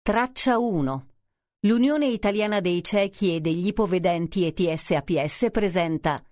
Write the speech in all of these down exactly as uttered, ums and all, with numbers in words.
Traccia uno. L'Unione Italiana dei Ciechi e degli Ipovedenti E T S A P S presenta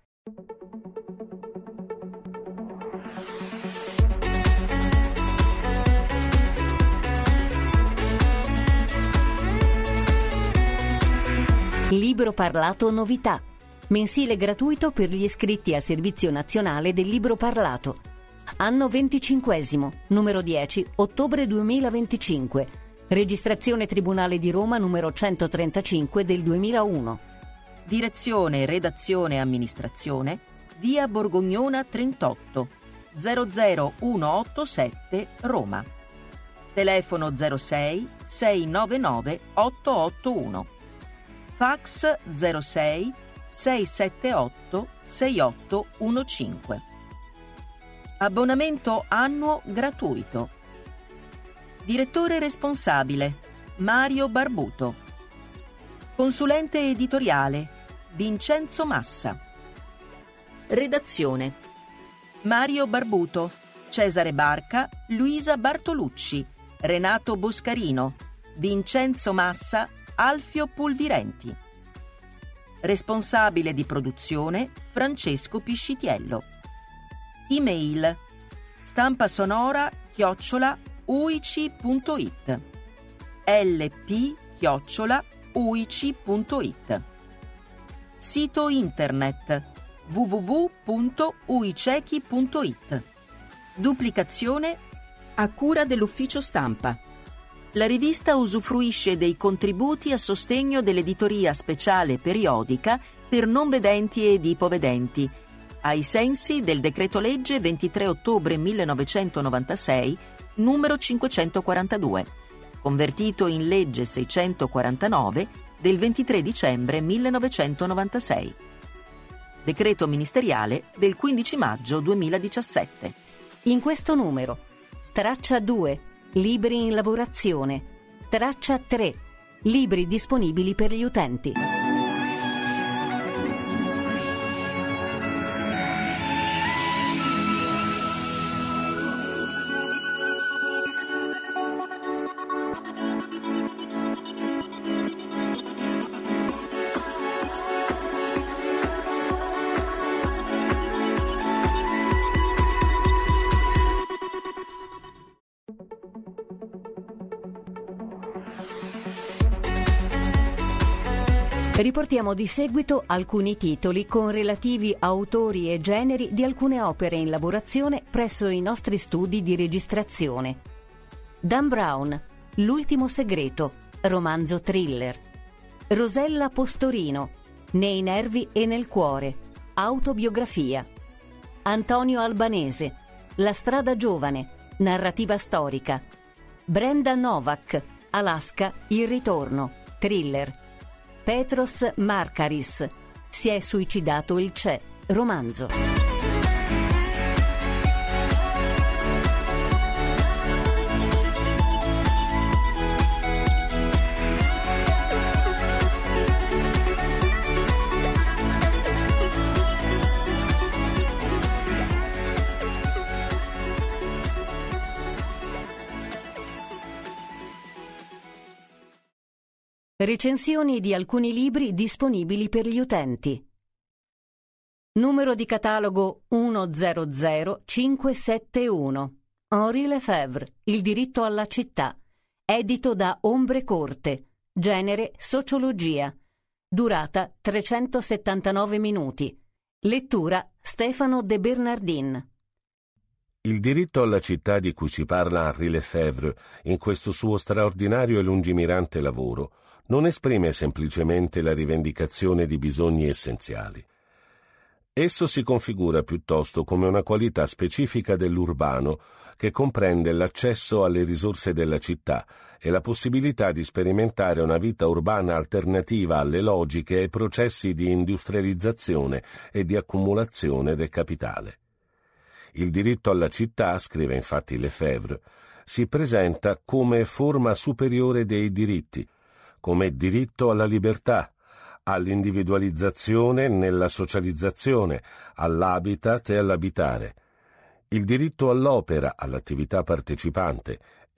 Libro Parlato Novità, mensile gratuito per gli iscritti al Servizio Nazionale del Libro Parlato. Anno venticinquesimo, numero dieci, ottobre duemilaventicinque. Registrazione Tribunale di Roma numero centotrentacinque del duemilauno. Direzione, redazione e amministrazione, via Borgognona trentotto, zero zero uno otto sette, Roma. Telefono zero sei sei nove nove otto otto uno. Fax zero sei sei sette otto sei otto uno cinque. Abbonamento annuo gratuito. Direttore responsabile Mario Barbuto. Consulente editoriale Vincenzo Massa. Redazione Mario Barbuto, Cesare Barca, Luisa Bartolucci, Renato Boscarino, Vincenzo Massa, Alfio Pulvirenti. Responsabile di produzione Francesco Piscitiello. Email stampa sonora chiocciola uici punto it, lp chiocciola uici punto it. Sito internet w w w punto uicechi punto it. Duplicazione a cura dell'ufficio stampa. La rivista usufruisce dei contributi a sostegno dell'editoria speciale periodica per non vedenti ed ipovedenti, ai sensi del decreto legge ventitré ottobre millenovecentonovantasei numero cinquecentoquarantadue, convertito in legge seicentoquarantanove del ventitré dicembre millenovecentonovantasei. Decreto ministeriale del quindici maggio duemiladiciassette. In questo numero: traccia due, libri in lavorazione; traccia tre, libri disponibili per gli utenti. Riportiamo di seguito alcuni titoli con relativi autori e generi di alcune opere in lavorazione presso i nostri studi di registrazione. Dan Brown, L'ultimo segreto, romanzo thriller. Rosella Postorino, Nei nervi e nel cuore, autobiografia. Antonio Albanese, La strada giovane, narrativa storica. Brenda Novak, Alaska, il ritorno, thriller. Petros Markaris, Si è suicidato il Che, romanzo. Recensioni di alcuni libri disponibili per gli utenti. Numero di catalogo uno zero zero cinque sette uno. Henri Lefebvre, Il diritto alla città. Edito da Ombre Corte. Genere sociologia. Durata trecentosettantanove minuti. Lettura Stefano De Bernardin. Il diritto alla città di cui ci parla Henri Lefebvre in questo suo straordinario e lungimirante lavoro non esprime semplicemente la rivendicazione di bisogni essenziali. Esso si configura piuttosto come una qualità specifica dell'urbano che comprende l'accesso alle risorse della città e la possibilità di sperimentare una vita urbana alternativa alle logiche e ai processi di industrializzazione e di accumulazione del capitale. Il diritto alla città, scrive infatti Lefebvre, si presenta come forma superiore dei diritti, come diritto alla libertà, all'individualizzazione nella socializzazione, all'habitat e all'abitare, il diritto all'opera, all'attività partecipante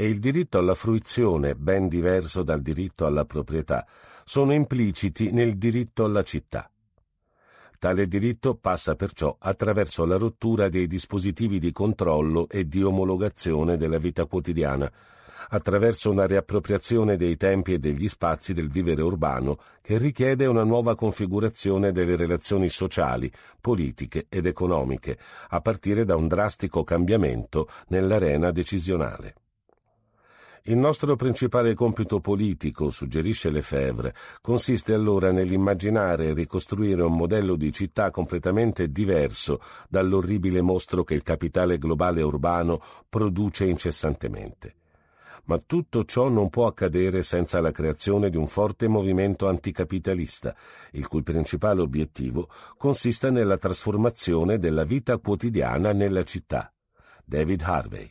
e il diritto alla fruizione, ben diverso dal diritto alla proprietà, sono impliciti nel diritto alla città. Tale diritto passa perciò attraverso la rottura dei dispositivi di controllo e di omologazione della vita quotidiana, attraverso una riappropriazione dei tempi e degli spazi del vivere urbano che richiede una nuova configurazione delle relazioni sociali, politiche ed economiche, a partire da un drastico cambiamento nell'arena decisionale. Il nostro principale compito politico, suggerisce Lefebvre, consiste allora nell'immaginare e ricostruire un modello di città completamente diverso dall'orribile mostro che il capitale globale urbano produce incessantemente. Ma tutto ciò non può accadere senza la creazione di un forte movimento anticapitalista, il cui principale obiettivo consiste nella trasformazione della vita quotidiana nella città. David Harvey.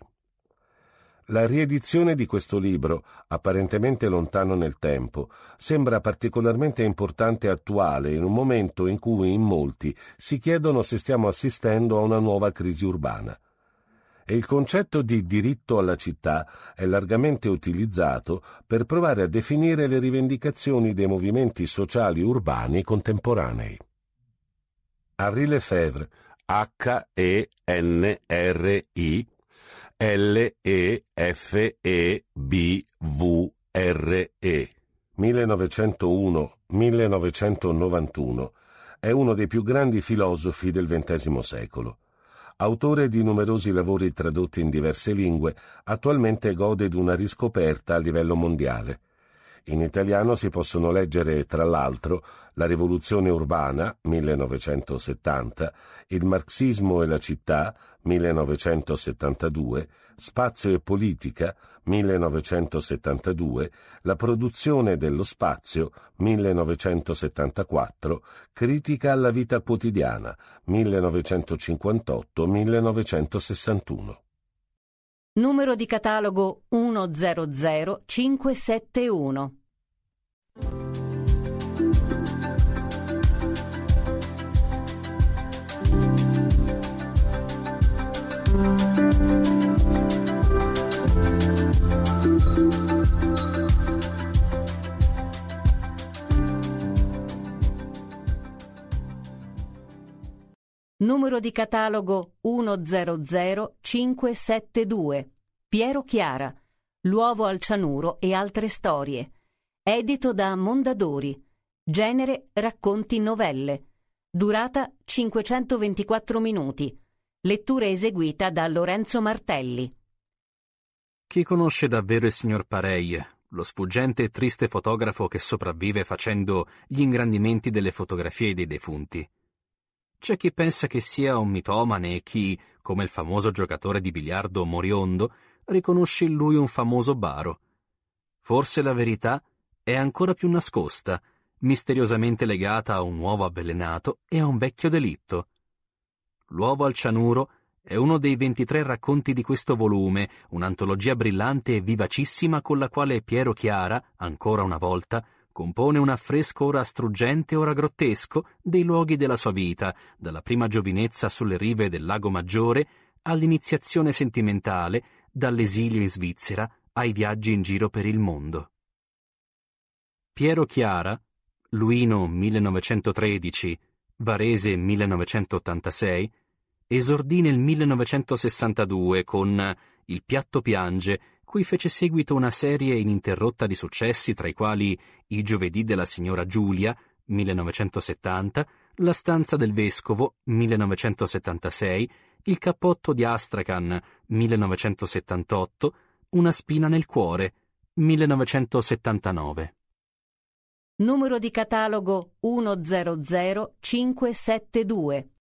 La riedizione di questo libro, apparentemente lontano nel tempo, sembra particolarmente importante e attuale in un momento in cui in molti si chiedono se stiamo assistendo a una nuova crisi urbana. E il concetto di diritto alla città è largamente utilizzato per provare a definire le rivendicazioni dei movimenti sociali urbani contemporanei. Henri Lefebvre, H E N R I L E F E B V R E, millenovecentouno millenovecentonovantuno, è uno dei più grandi filosofi del ventesimo secolo. Autore di numerosi lavori tradotti in diverse lingue, attualmente gode di una riscoperta a livello mondiale. In italiano si possono leggere, tra l'altro, La rivoluzione urbana, millenovecentosettanta, Il marxismo e la città, millenovecentosettantadue, Spazio e politica, millenovecentosettantadue, La produzione dello spazio, millenovecentosettantaquattro, Critica alla vita quotidiana, millenovecentocinquantotto millenovecentosessantuno. Numero di catalogo uno zero zero cinque sette uno. Numero di catalogo uno zero zero cinque sette due. Piero Chiara, L'uovo al cianuro e altre storie. Edito da Mondadori. Genere racconti novelle. Durata cinquecentoventiquattro minuti. Lettura eseguita da Lorenzo Martelli. Chi conosce davvero il signor Pareille, lo sfuggente e triste fotografo che sopravvive facendo gli ingrandimenti delle fotografie dei defunti? C'è chi pensa che sia un mitomane e chi, come il famoso giocatore di biliardo Moriondo, riconosce in lui un famoso baro. Forse la verità è ancora più nascosta, misteriosamente legata a un uovo avvelenato e a un vecchio delitto. L'uovo al cianuro è uno dei ventitré racconti di questo volume, un'antologia brillante e vivacissima con la quale Piero Chiara, ancora una volta, compone un affresco ora struggente ora grottesco dei luoghi della sua vita, dalla prima giovinezza sulle rive del Lago Maggiore all'iniziazione sentimentale, dall'esilio in Svizzera ai viaggi in giro per il mondo. Piero Chiara, Luino millenovecentotredici, Varese millenovecentottantasei, esordì nel millenovecentosessantadue con Il piatto piange, cui fece seguito una serie ininterrotta di successi tra i quali I giovedì della signora Giulia, millenovecentosettanta, La stanza del vescovo, millenovecentosettantasei, Il cappotto di Astrakhan, millenovecentosettantotto, Una spina nel cuore, millenovecentosettantanove. Numero di catalogo uno zero zero cinque sette due.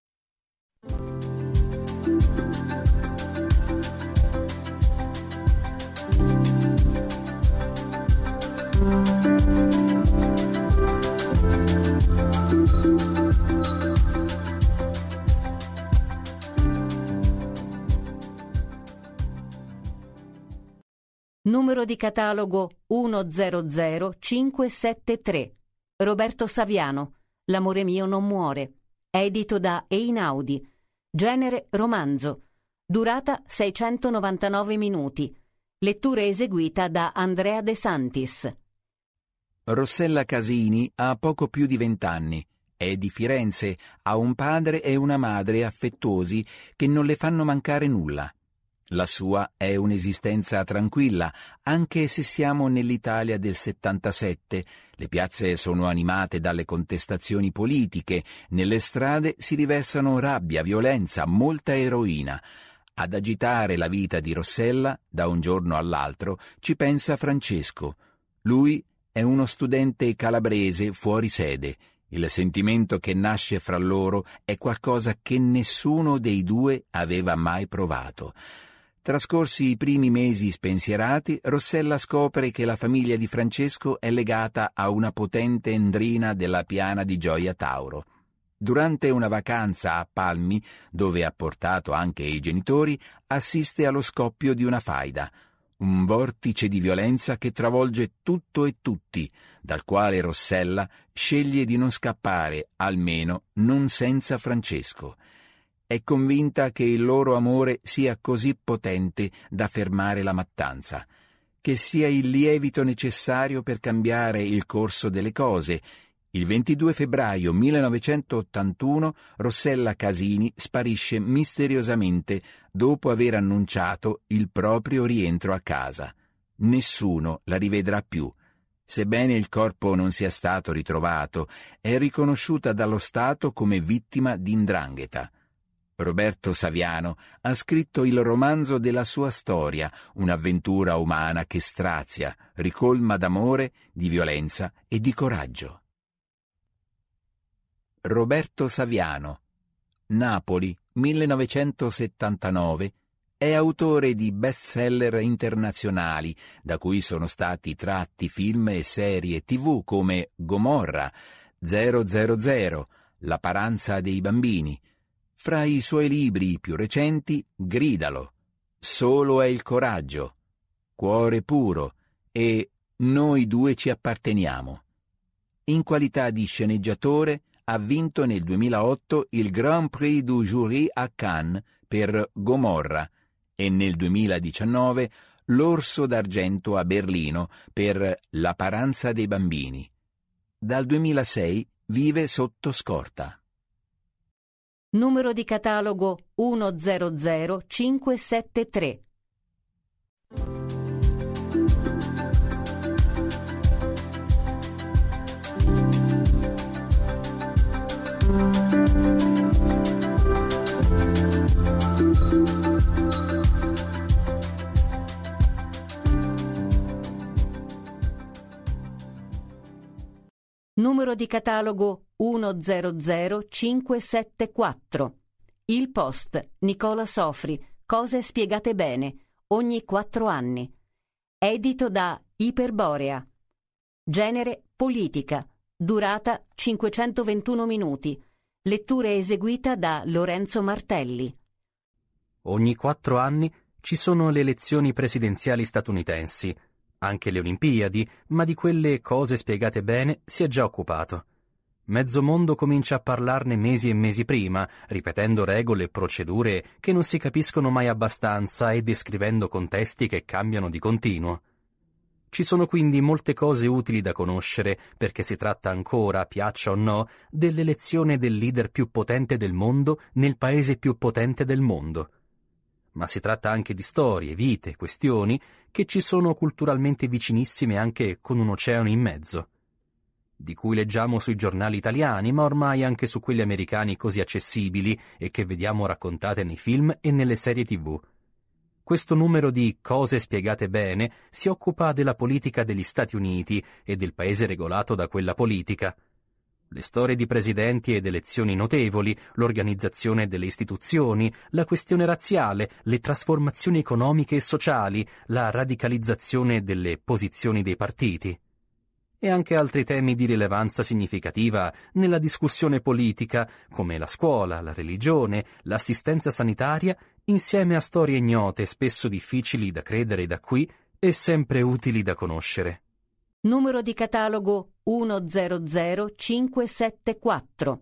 Numero di catalogo uno zero zero cinque sette tre. Roberto Saviano, L'amore mio non muore. Edito da Einaudi. Genere romanzo. Durata seicentonovantanove minuti. Lettura eseguita da Andrea De Santis. Rossella Casini ha poco più di vent'anni. È di Firenze, ha un padre e una madre affettuosi che non le fanno mancare nulla. La sua è un'esistenza tranquilla, anche se siamo nell'Italia del settantasette. Le piazze sono animate dalle contestazioni politiche, nelle strade si riversano rabbia, violenza, molta eroina. Ad agitare la vita di Rossella, da un giorno all'altro, ci pensa Francesco. Lui è uno studente calabrese fuori sede. Il sentimento che nasce fra loro è qualcosa che nessuno dei due aveva mai provato. Trascorsi i primi mesi spensierati, Rossella scopre che la famiglia di Francesco è legata a una potente endrina della piana di Gioia Tauro. Durante una vacanza a Palmi, dove ha portato anche i genitori, assiste allo scoppio di una faida. Un vortice di violenza che travolge tutto e tutti, dal quale Rossella sceglie di non scappare, almeno non senza Francesco. È convinta che il loro amore sia così potente da fermare la mattanza, che sia il lievito necessario per cambiare il corso delle cose. Il ventidue febbraio millenovecentottantuno Rossella Casini sparisce misteriosamente dopo aver annunciato il proprio rientro a casa. Nessuno la rivedrà più. Sebbene il corpo non sia stato ritrovato, è riconosciuta dallo Stato come vittima di 'ndrangheta. Roberto Saviano ha scritto il romanzo della sua storia, un'avventura umana che strazia, ricolma d'amore, di violenza e di coraggio. Roberto Saviano, Napoli, millenovecentosettantanove, è autore di bestseller internazionali, da cui sono stati tratti film e serie tivù come Gomorra, zero zero zero, La paranza dei bambini. Fra i suoi libri più recenti, Gridalo, Solo è il coraggio, Cuore puro e Noi due ci apparteniamo. In qualità di sceneggiatore ha vinto nel duemilaotto il Grand Prix du Jury a Cannes per Gomorra e nel duemiladiciannove l'Orso d'Argento a Berlino per La paranza dei bambini. Dal duemilasei vive sotto scorta. Numero di catalogo uno zero zero cinque sette tre. Numero di catalogo uno zero zero cinque sette quattro. Il Post, Nicola Sofri, Cose spiegate bene, ogni quattro anni. Edito da Iperborea. Genere politica. Durata cinquecentoventuno minuti. Lettura eseguita da Lorenzo Martelli. Ogni quattro anni ci sono le elezioni presidenziali statunitensi, anche le Olimpiadi, ma di quelle Cose spiegate bene si è già occupato. Mezzo mondo comincia a parlarne mesi e mesi prima, ripetendo regole e procedure che non si capiscono mai abbastanza e descrivendo contesti che cambiano di continuo. Ci sono quindi molte cose utili da conoscere, perché si tratta ancora, piaccia o no, dell'elezione del leader più potente del mondo nel paese più potente del mondo. Ma si tratta anche di storie, vite, questioni che ci sono culturalmente vicinissime anche con un oceano in mezzo, di cui leggiamo sui giornali italiani, ma ormai anche su quelli americani così accessibili e che vediamo raccontate nei film e nelle serie tivù. Questo numero di Cose spiegate bene si occupa della politica degli Stati Uniti e del paese regolato da quella politica. Le storie di presidenti ed elezioni notevoli, l'organizzazione delle istituzioni, la questione razziale, le trasformazioni economiche e sociali, la radicalizzazione delle posizioni dei partiti. E anche altri temi di rilevanza significativa nella discussione politica, come la scuola, la religione, l'assistenza sanitaria, insieme a storie ignote, spesso difficili da credere da qui e sempre utili da conoscere. Numero di catalogo uno zero zero cinque sette quattro.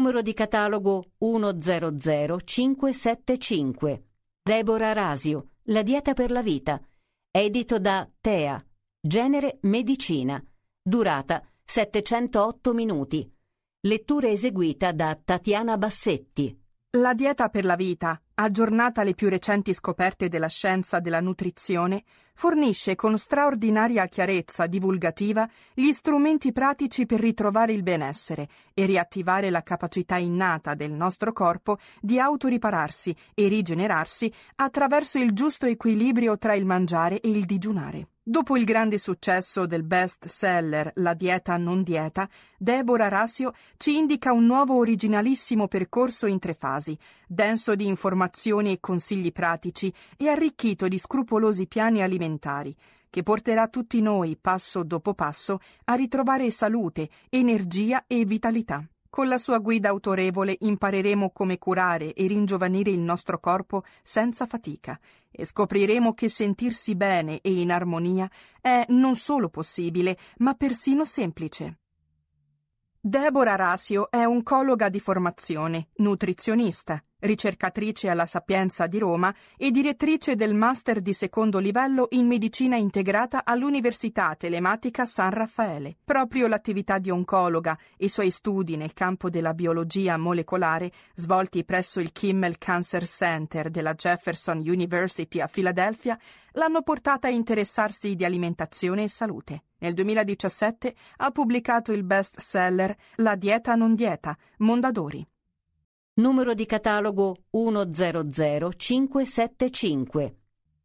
Numero di catalogo uno zero zero cinque sette cinque. Deborah Rasio, La dieta per la vita. Edito da Tea. Genere medicina. Durata settecentootto minuti. Lettura eseguita da Tatiana Bassetti. La dieta per la vita, aggiornata alle più recenti scoperte della scienza della nutrizione, fornisce con straordinaria chiarezza divulgativa gli strumenti pratici per ritrovare il benessere e riattivare la capacità innata del nostro corpo di autoripararsi e rigenerarsi attraverso il giusto equilibrio tra il mangiare e il digiunare. Dopo il grande successo del best seller La dieta non dieta, Deborah Rasio ci indica un nuovo originalissimo percorso in tre fasi, denso di informazioni e consigli pratici e arricchito di scrupolosi piani alimentari, che porterà tutti noi, passo dopo passo, a ritrovare salute, energia e vitalità. Con la sua guida autorevole impareremo come curare e ringiovanire il nostro corpo senza fatica e scopriremo che sentirsi bene e in armonia è non solo possibile, ma persino semplice. Deborah Rasio è oncologa di formazione, nutrizionista, ricercatrice alla Sapienza di Roma e direttrice del Master di secondo livello in medicina integrata all'Università Telematica San Raffaele. Proprio l'attività di oncologa e i suoi studi nel campo della biologia molecolare, svolti presso il Kimmel Cancer Center della Jefferson University a Filadelfia, l'hanno portata a interessarsi di alimentazione e salute. Nel duemiladiciassette ha pubblicato il best seller La dieta non dieta, Mondadori. Numero di catalogo uno zero zero cinque sette cinque.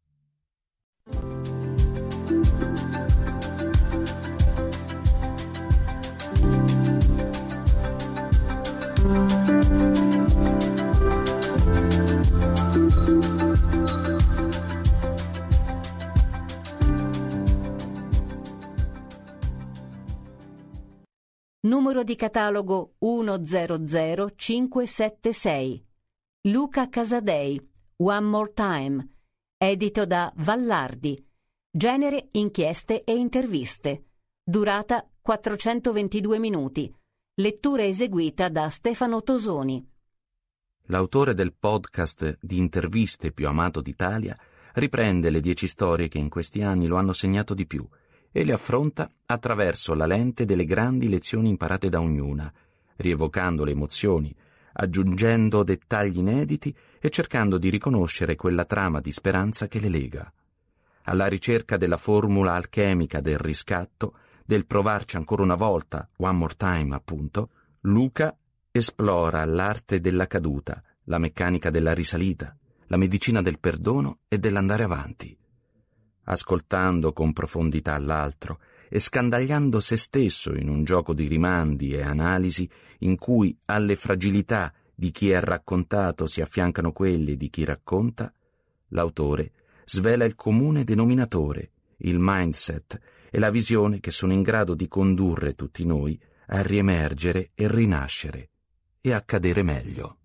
Numero di catalogo uno zero zero cinque sette sei. Luca Casadei, One More Time. Edito da Vallardi. Genere inchieste e interviste. Durata quattrocentoventidue minuti. Lettura eseguita da Stefano Tosoni. L'autore del podcast di interviste più amato d'Italia riprende le dieci storie che in questi anni lo hanno segnato di più e le affronta attraverso la lente delle grandi lezioni imparate da ognuna, rievocando le emozioni, aggiungendo dettagli inediti e cercando di riconoscere quella trama di speranza che le lega. Alla ricerca della formula alchemica del riscatto, del provarci ancora una volta, one more time appunto, Luca esplora l'arte della caduta, la meccanica della risalita, la medicina del perdono e dell'andare avanti. Ascoltando con profondità l'altro e scandagliando se stesso in un gioco di rimandi e analisi in cui alle fragilità di chi è raccontato si affiancano quelle di chi racconta, l'autore svela il comune denominatore, il mindset e la visione che sono in grado di condurre tutti noi a riemergere e rinascere e a cadere meglio.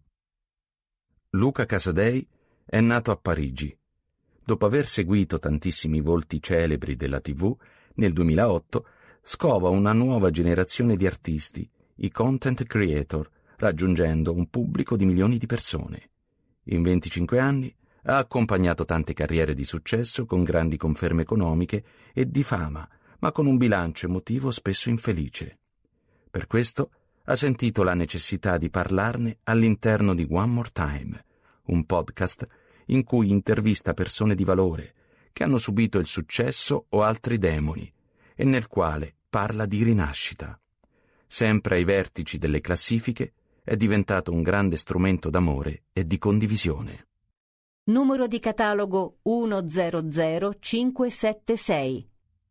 Luca Casadei è nato a Parigi. Dopo aver seguito tantissimi volti celebri della tivù, nel duemilaotto scova una nuova generazione di artisti, i content creator, raggiungendo un pubblico di milioni di persone. In venticinque anni ha accompagnato tante carriere di successo con grandi conferme economiche e di fama, ma con un bilancio emotivo spesso infelice. Per questo ha sentito la necessità di parlarne all'interno di One More Time, un podcast in cui intervista persone di valore che hanno subito il successo o altri demoni e nel quale parla di rinascita. Sempre ai vertici delle classifiche, è diventato un grande strumento d'amore e di condivisione. Numero di catalogo uno zero zero cinque sette sei.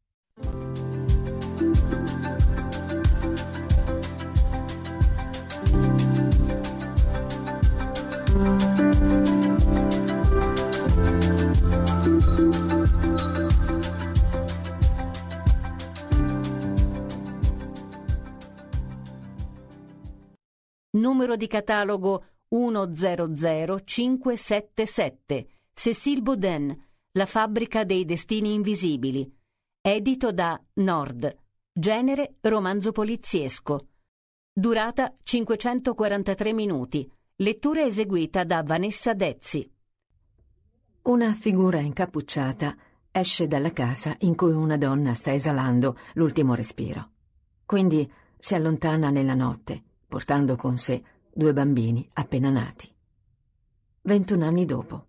Numero di catalogo uno zero zero cinque sette sette. Cécile Baudin, La fabbrica dei destini invisibili. Edito da Nord. Genere romanzo poliziesco. Durata cinquecentoquarantatré minuti. Lettura eseguita da Vanessa Dezzi. Una figura incappucciata esce dalla casa in cui una donna sta esalando l'ultimo respiro. Quindi si allontana nella notte, portando con sé due bambini appena nati. ventuno anni dopo.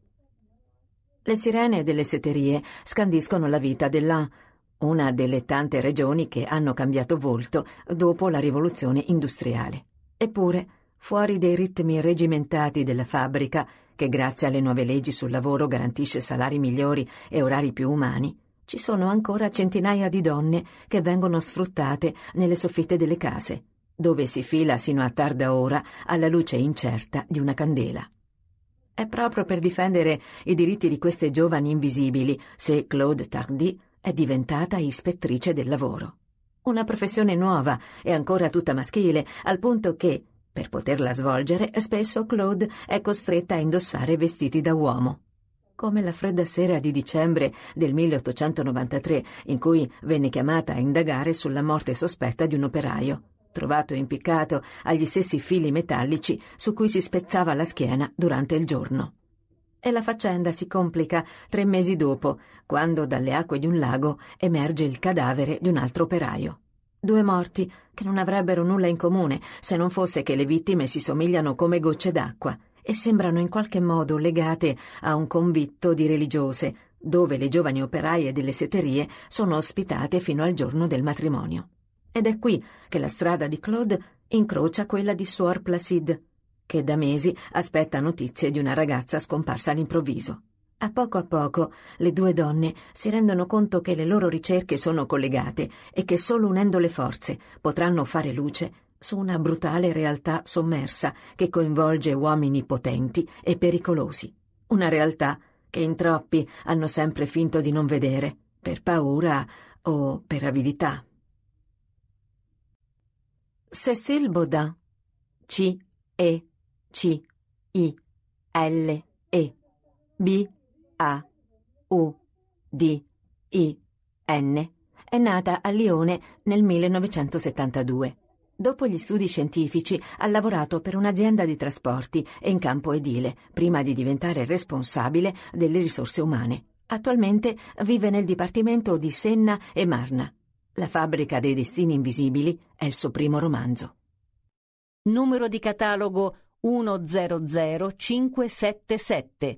Le sirene delle setterie scandiscono la vita della, una delle tante regioni che hanno cambiato volto dopo la rivoluzione industriale. Eppure, fuori dei ritmi regimentati della fabbrica, che grazie alle nuove leggi sul lavoro garantisce salari migliori e orari più umani, ci sono ancora centinaia di donne che vengono sfruttate nelle soffitte delle case, dove si fila sino a tarda ora alla luce incerta di una candela. È proprio per difendere i diritti di queste giovani invisibili se Claude Tardy è diventata ispettrice del lavoro. Una professione nuova e ancora tutta maschile, al punto che, per poterla svolgere, spesso Claude è costretta a indossare vestiti da uomo. Come la fredda sera di dicembre del milleottocentonovantatré, in cui venne chiamata a indagare sulla morte sospetta di un operaio, trovato impiccato agli stessi fili metallici su cui si spezzava la schiena durante il giorno. E la faccenda si complica tre mesi dopo, quando dalle acque di un lago emerge il cadavere di un altro operaio. Due morti che non avrebbero nulla in comune se non fosse che le vittime si somigliano come gocce d'acqua e sembrano in qualche modo legate a un convitto di religiose, dove le giovani operaie delle setterie sono ospitate fino al giorno del matrimonio. Ed è qui che la strada di Claude incrocia quella di Suor Placide, che da mesi aspetta notizie di una ragazza scomparsa all'improvviso. A poco a poco le due donne si rendono conto che le loro ricerche sono collegate e che solo unendo le forze potranno fare luce su una brutale realtà sommersa che coinvolge uomini potenti e pericolosi. Una realtà che in troppi hanno sempre finto di non vedere, per paura o per avidità. Cécile Baudin, C E C I L E B A U D I N, è nata a Lione nel millenovecentosettantadue. Dopo gli studi scientifici ha lavorato per un'azienda di trasporti e in campo edile, prima di diventare responsabile delle risorse umane. Attualmente vive nel dipartimento di Senna e Marna. La fabbrica dei destini invisibili è il suo primo romanzo. Numero di catalogo uno zero zero cinque sette sette.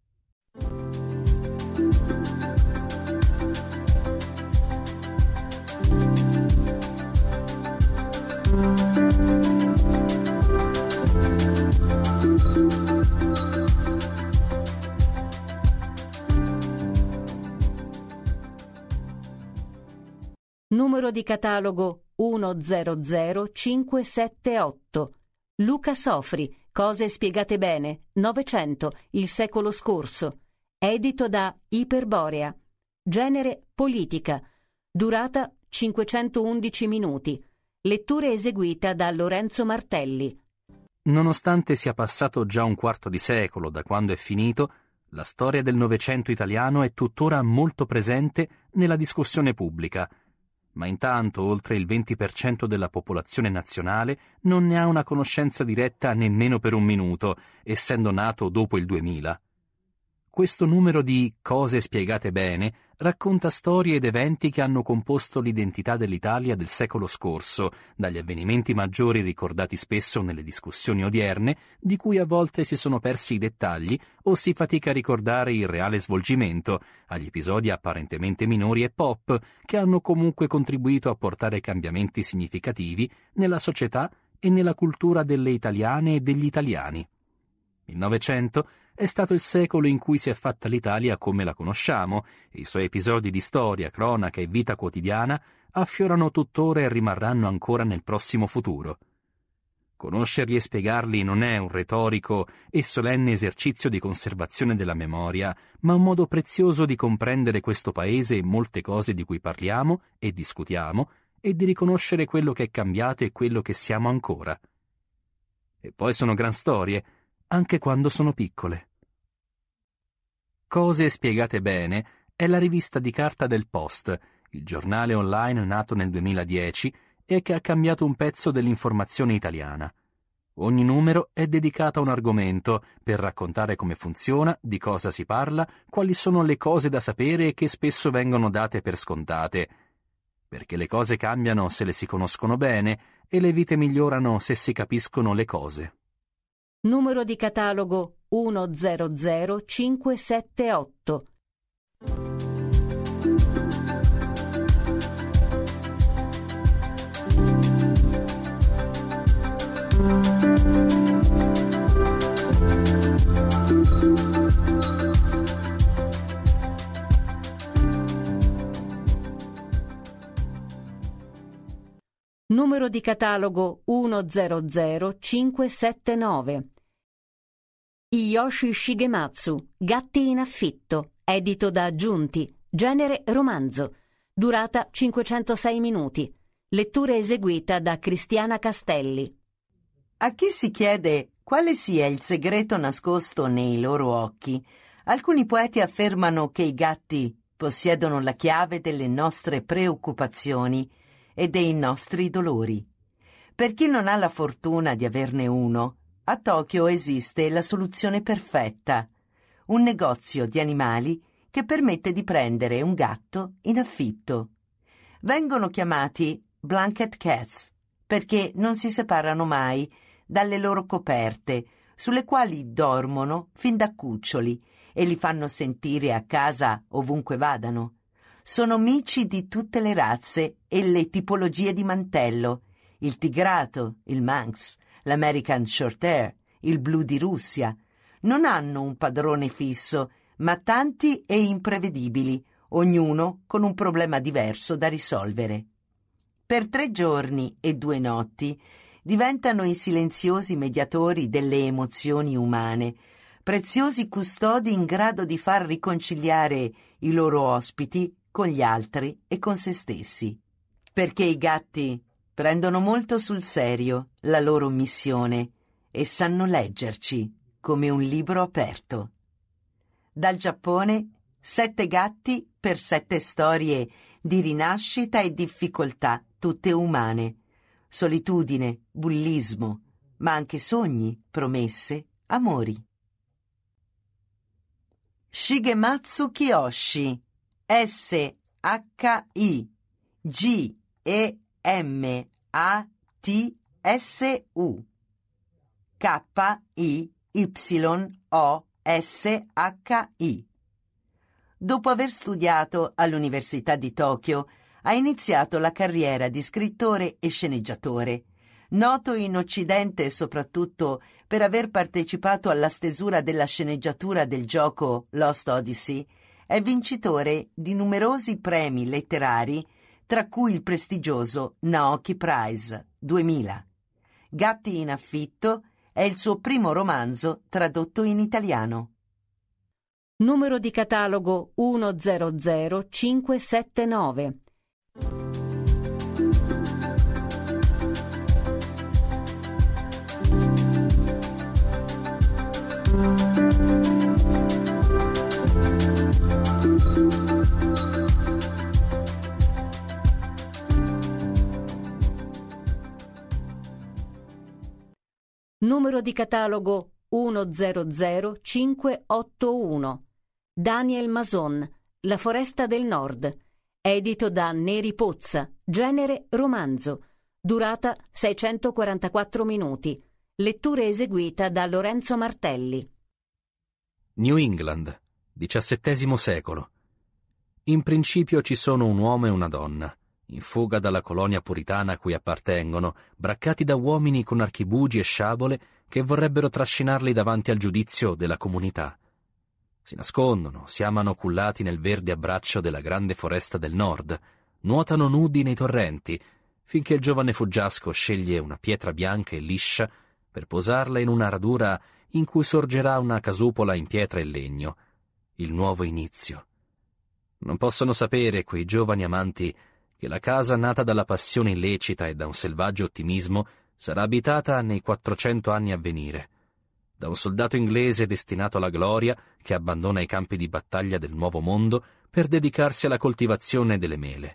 Numero di catalogo uno zero zero cinque sette otto. Luca Sofri, Cose spiegate bene, Novecento, il secolo scorso. Edito da Iperborea. Genere politica. Durata cinquecentoundici minuti. Lettura eseguita da Lorenzo Martelli. Nonostante sia passato già un quarto di secolo da quando è finito, la storia del Novecento italiano è tuttora molto presente nella discussione pubblica. Ma intanto oltre il venti per cento della popolazione nazionale non ne ha una conoscenza diretta nemmeno per un minuto, essendo nato dopo il duemila. Questo numero di Cose spiegate bene racconta storie ed eventi che hanno composto l'identità dell'Italia del secolo scorso, dagli avvenimenti maggiori ricordati spesso nelle discussioni odierne, di cui a volte si sono persi i dettagli o si fatica a ricordare il reale svolgimento, agli episodi apparentemente minori e pop che hanno comunque contribuito a portare cambiamenti significativi nella società e nella cultura delle italiane e degli italiani. Il Novecento è stato il secolo in cui si è fatta l'Italia come la conosciamo, e i suoi episodi di storia, cronaca e vita quotidiana affiorano tuttora e rimarranno ancora nel prossimo futuro. Conoscerli e spiegarli non è un retorico e solenne esercizio di conservazione della memoria, ma un modo prezioso di comprendere questo paese e molte cose di cui parliamo e discutiamo, e di riconoscere quello che è cambiato e quello che siamo ancora. E poi sono gran storie, anche quando sono piccole. Cose spiegate bene è la rivista di carta del Post, il giornale online nato nel duemiladieci e che ha cambiato un pezzo dell'informazione italiana. Ogni numero è dedicato a un argomento per raccontare come funziona, di cosa si parla, quali sono le cose da sapere e che spesso vengono date per scontate. Perché le cose cambiano se le si conoscono bene e le vite migliorano se si capiscono le cose. Numero di catalogo uno zero zero cinque sette otto. Numero di catalogo uno zero zero cinque sette nove. Yoshi Shigematsu, Gatti in affitto, edito da Giunti, genere romanzo, durata cinquecentosei minuti, lettura eseguita da Cristiana Castelli. A chi si chiede quale sia il segreto nascosto nei loro occhi, alcuni poeti affermano che i gatti possiedono la chiave delle nostre preoccupazioni e dei nostri dolori. Per chi non ha la fortuna di averne uno, a Tokyo esiste la soluzione perfetta, un negozio di animali che permette di prendere un gatto in affitto. Vengono chiamati blanket cats perché non si separano mai dalle loro coperte, sulle quali dormono fin da cuccioli e li fanno sentire a casa ovunque vadano. Sono mici di tutte le razze e le tipologie di mantello: il tigrato, il manx, l'American Shorthair, il blu di Russia. Non hanno un padrone fisso, ma tanti e imprevedibili, ognuno con un problema diverso da risolvere. Per tre giorni e due notti diventano i silenziosi mediatori delle emozioni umane, preziosi custodi in grado di far riconciliare i loro ospiti con gli altri e con se stessi. Perché i gatti prendono molto sul serio la loro missione e sanno leggerci come un libro aperto. Dal Giappone, sette gatti per sette storie di rinascita e difficoltà, tutte umane. Solitudine, bullismo, ma anche sogni, promesse, amori. Shigematsu Kiyoshi, S H I G E M A T S U, K I Y O S H I. Dopo aver studiato all'Università di Tokyo, ha iniziato la carriera di scrittore e sceneggiatore. Noto in Occidente soprattutto per aver partecipato alla stesura della sceneggiatura del gioco Lost Odyssey, è vincitore di numerosi premi letterari, tra cui il prestigioso Naoki Prize duemila. Gatti in affitto è il suo primo romanzo tradotto in italiano. Numero di catalogo uno zero zero cinque sette nove. Numero di catalogo uno zero zero cinque otto uno. Daniel Mason, La foresta del nord, edito da Neri Pozza, genere romanzo, durata seicentoquarantaquattro minuti, lettura eseguita da Lorenzo Martelli. New England, diciassettesimo secolo. In principio ci sono un uomo e una donna, in fuga dalla colonia puritana a cui appartengono, braccati da uomini con archibugi e sciabole che vorrebbero trascinarli davanti al giudizio della comunità. Si nascondono, si amano cullati nel verde abbraccio della grande foresta del nord, nuotano nudi nei torrenti, finché il giovane fuggiasco sceglie una pietra bianca e liscia per posarla in una radura in cui sorgerà una casupola in pietra e legno, il nuovo inizio. Non possono sapere quei giovani amanti che la casa nata dalla passione illecita e da un selvaggio ottimismo sarà abitata nei quattrocento anni a venire, da un soldato inglese destinato alla gloria che abbandona i campi di battaglia del nuovo mondo per dedicarsi alla coltivazione delle mele,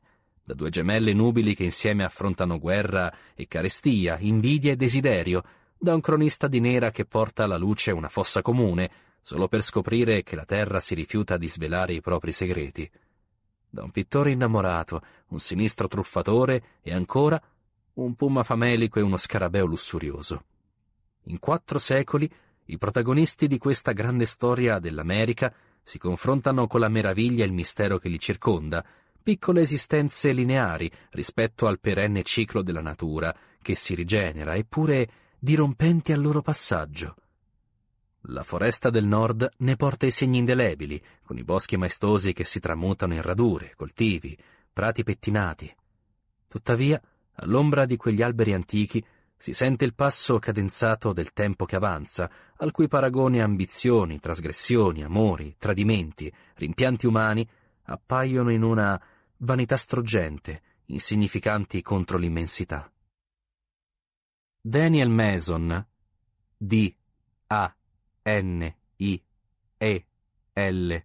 da due gemelle nubili che insieme affrontano guerra e carestia, invidia e desiderio, da un cronista di nera che porta alla luce una fossa comune, solo per scoprire che la terra si rifiuta di svelare i propri segreti, da un pittore innamorato, un sinistro truffatore e ancora un puma famelico e uno scarabeo lussurioso. In quattro secoli i protagonisti di questa grande storia dell'America si confrontano con la meraviglia e il mistero che li circonda, piccole esistenze lineari rispetto al perenne ciclo della natura che si rigenera, eppure dirompenti al loro passaggio. La foresta del nord ne porta i segni indelebili, con i boschi maestosi che si tramutano in radure, coltivi, prati pettinati. Tuttavia, all'ombra di quegli alberi antichi si sente il passo cadenzato del tempo che avanza, al cui paragone ambizioni, trasgressioni, amori, tradimenti, rimpianti umani appaiono in una vanità struggente, insignificanti contro l'immensità. Daniel Mason, D A N I E L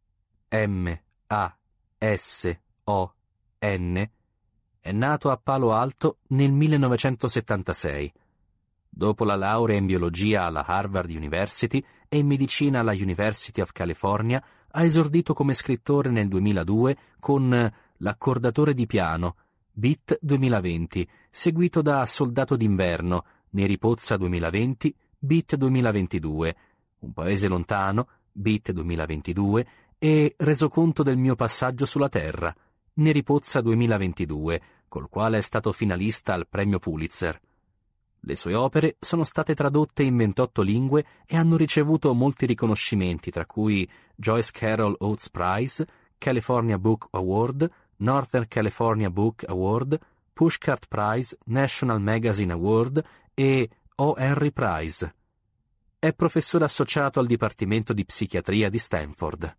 M A S O N, è nato a Palo Alto nel millenovecentosettantasei. Dopo la laurea in biologia alla Harvard University e in medicina alla University of California, ha esordito come scrittore nel duemiladue con L'accordatore di piano, Beat duemilaventi, seguito da Soldato d'inverno, Neri Pozza duemilaventi, Beat duemilaventidue, Un paese lontano, Beat duemilaventidue e Resoconto del mio passaggio sulla Terra, Neri Pozza duemilaventidue, col quale è stato finalista al premio Pulitzer. Le sue opere sono state tradotte in ventotto lingue e hanno ricevuto molti riconoscimenti, tra cui Joyce Carol Oates Prize, California Book Award, Northern California Book Award, Pushcart Prize, National Magazine Award e O. Henry Prize. È professore associato al Dipartimento di Psichiatria di Stanford.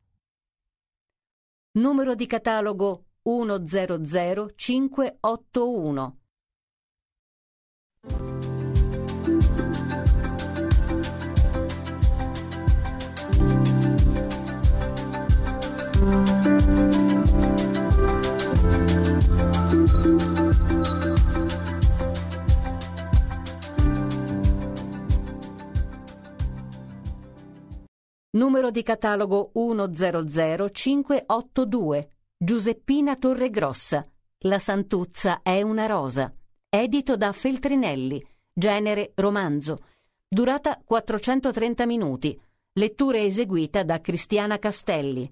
Numero di catalogo uno zero zero cinque otto uno. Numero di catalogo uno zero zero cinque otto due. Giuseppina Torregrossa. La Santuzza è una rosa. Edito da Feltrinelli. Genere romanzo. Durata quattrocentotrenta minuti. Lettura eseguita da Cristiana Castelli.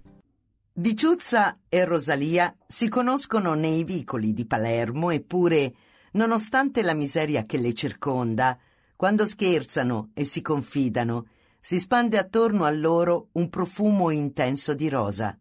Viciuzza e Rosalia si conoscono nei vicoli di Palermo, eppure, nonostante la miseria che le circonda, quando scherzano e si confidano, si spande attorno a loro un profumo intenso di rosa.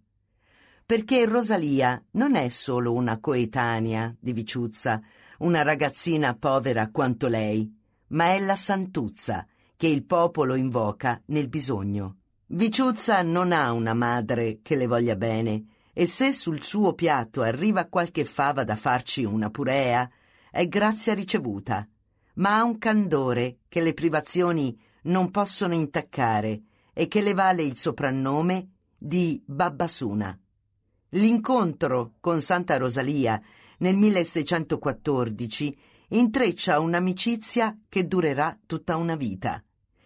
Perché Rosalia non è solo una coetanea di Viciuzza, una ragazzina povera quanto lei, ma è la Santuzza che il popolo invoca nel bisogno. Viciuzza non ha una madre che le voglia bene, e se sul suo piatto arriva qualche fava da farci una purea, è grazia ricevuta, ma ha un candore che le privazioni non possono intaccare e che le vale il soprannome di Babbasuna. L'incontro con Santa Rosalia nel milleseicentoquattordici intreccia un'amicizia che durerà tutta una vita.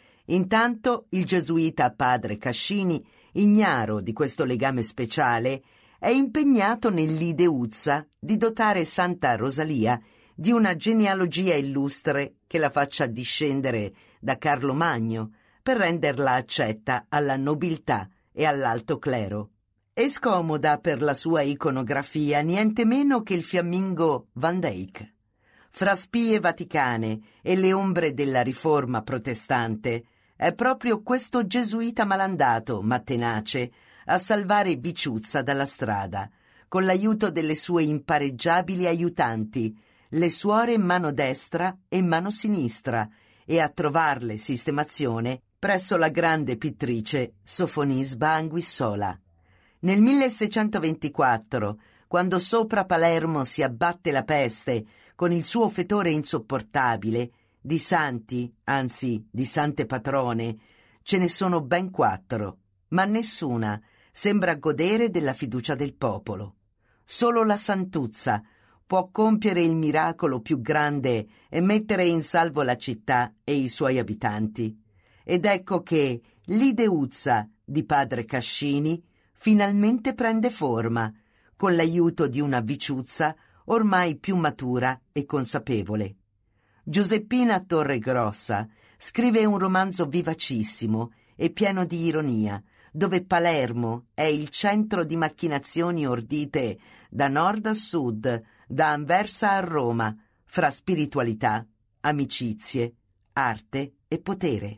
Intanto il gesuita padre Cascini, ignaro di questo legame speciale, è impegnato nell'ideuzza di dotare Santa Rosalia di una genealogia illustre che la faccia discendere da Carlo Magno per renderla accetta alla nobiltà e all'alto clero. E scomoda per la sua iconografia niente meno che il fiammingo Van Dyck. Fra spie vaticane e le ombre della riforma protestante, è proprio questo gesuita malandato, ma tenace, a salvare Viciuzza dalla strada, con l'aiuto delle sue impareggiabili aiutanti, le suore mano destra e mano sinistra, e a trovarle sistemazione presso la grande pittrice Sofonisba Anguissola. Nel milleseicentoventiquattro, quando sopra Palermo si abbatte la peste con il suo fetore insopportabile, di santi, anzi di sante patrone, ce ne sono ben quattro, ma nessuna sembra godere della fiducia del popolo. Solo la Santuzza, può compiere il miracolo più grande e mettere in salvo la città e i suoi abitanti. Ed ecco che l'ideuzza di padre Cascini finalmente prende forma, con l'aiuto di una viciuzza ormai più matura e consapevole. Giuseppina Torregrossa scrive un romanzo vivacissimo e pieno di ironia, dove Palermo è il centro di macchinazioni ordite da nord a sud, da Anversa a Roma, fra spiritualità, amicizie, arte e potere.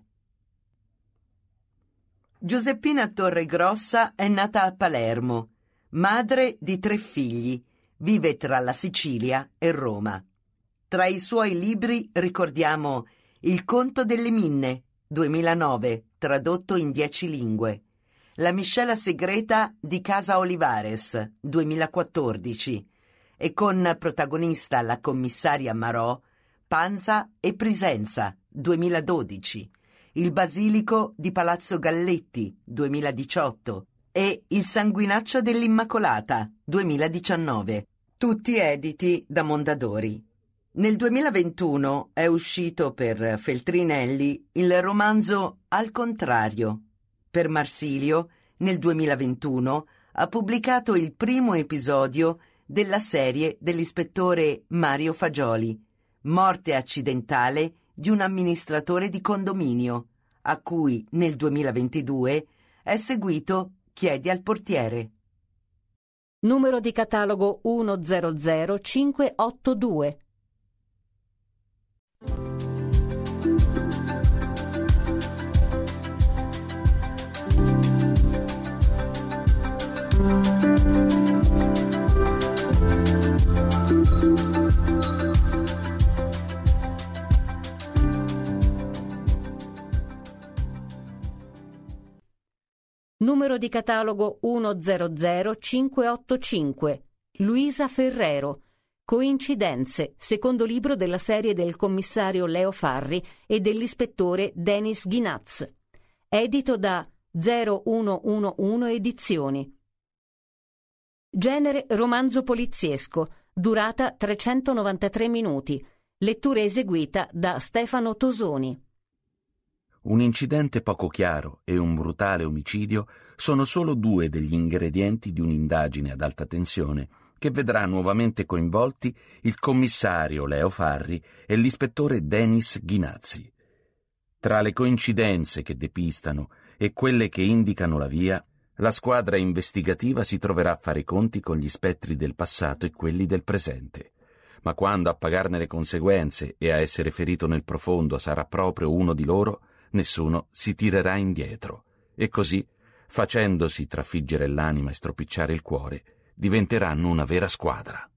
Giuseppina Torregrossa è nata a Palermo, madre di tre figli, vive tra la Sicilia e Roma. Tra i suoi libri ricordiamo Il conto delle Minne, duemilanove, tradotto in dieci lingue, La miscela segreta di Casa Olivares, duemilaquattordici, e con protagonista la commissaria Marò, Panza e Prisenza, duemiladodici, Il basilico di Palazzo Galletti, duemiladiciotto, e Il sanguinaccio dell'Immacolata, duemiladiciannove, tutti editi da Mondadori. Nel duemilaventuno è uscito per Feltrinelli il romanzo Al contrario. Per Marsilio, nel duemilaventuno, ha pubblicato il primo episodio della serie dell'ispettore Mario Fagioli, Morte accidentale di un amministratore di condominio, a cui nel duemilaventidue è seguito Chiedi al portiere. Numero di catalogo uno zero zero cinque otto due. Numero di catalogo uno zero zero cinque otto cinque. Luisa Ferrero. Coincidenze, secondo libro della serie del commissario Leo Farri e dell'ispettore Denis Ghinaz. Edito da zero uno uno uno Edizioni. Genere romanzo poliziesco. Durata trecentonovantatré minuti. Lettura eseguita da Stefano Tosoni. Un incidente poco chiaro e un brutale omicidio sono solo due degli ingredienti di un'indagine ad alta tensione che vedrà nuovamente coinvolti il commissario Leo Farri e l'ispettore Denis Ghinazzi. Tra le coincidenze che depistano e quelle che indicano la via, la squadra investigativa si troverà a fare i conti con gli spettri del passato e quelli del presente. Ma quando a pagarne le conseguenze e a essere ferito nel profondo sarà proprio uno di loro, nessuno si tirerà indietro, e così, facendosi trafiggere l'anima e stropicciare il cuore, diventeranno una vera squadra.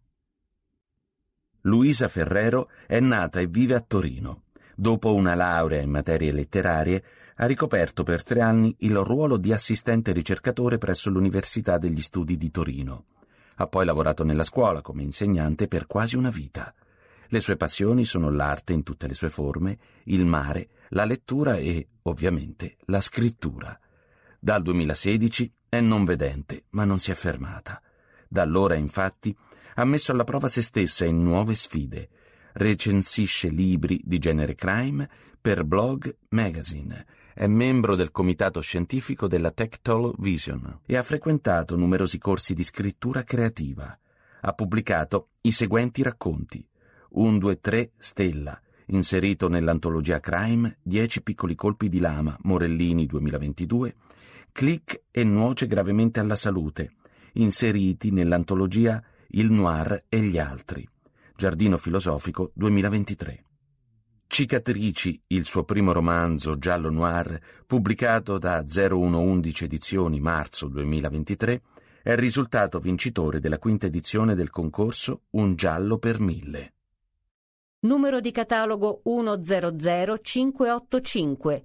Luisa Ferrero è nata e vive a Torino. Dopo una laurea in materie letterarie, ha ricoperto per tre anni il ruolo di assistente ricercatore presso l'Università degli Studi di Torino. Ha poi lavorato nella scuola come insegnante per quasi una vita. Le sue passioni sono l'arte in tutte le sue forme, il mare, la lettura e, ovviamente, la scrittura. Dal duemilasedici è non vedente, ma non si è fermata. Da allora, infatti, ha messo alla prova se stessa in nuove sfide. Recensisce libri di genere crime per Blog Magazine, è membro del comitato scientifico della Tactile Vision e ha frequentato numerosi corsi di scrittura creativa. Ha pubblicato i seguenti racconti: un due tre Stella, inserito nell'antologia Crime, dieci piccoli colpi di lama, Morellini duemilaventidue, Click e nuoce gravemente alla salute, inseriti nell'antologia Il Noir e gli altri, Giardino filosofico duemilaventitré. Cicatrici, il suo primo romanzo giallo noir, pubblicato da zero uno undici Edizioni marzo duemilaventitré, è il risultato vincitore della quinta edizione del concorso Un giallo per mille. Numero di catalogo uno zero zero cinque otto cinque.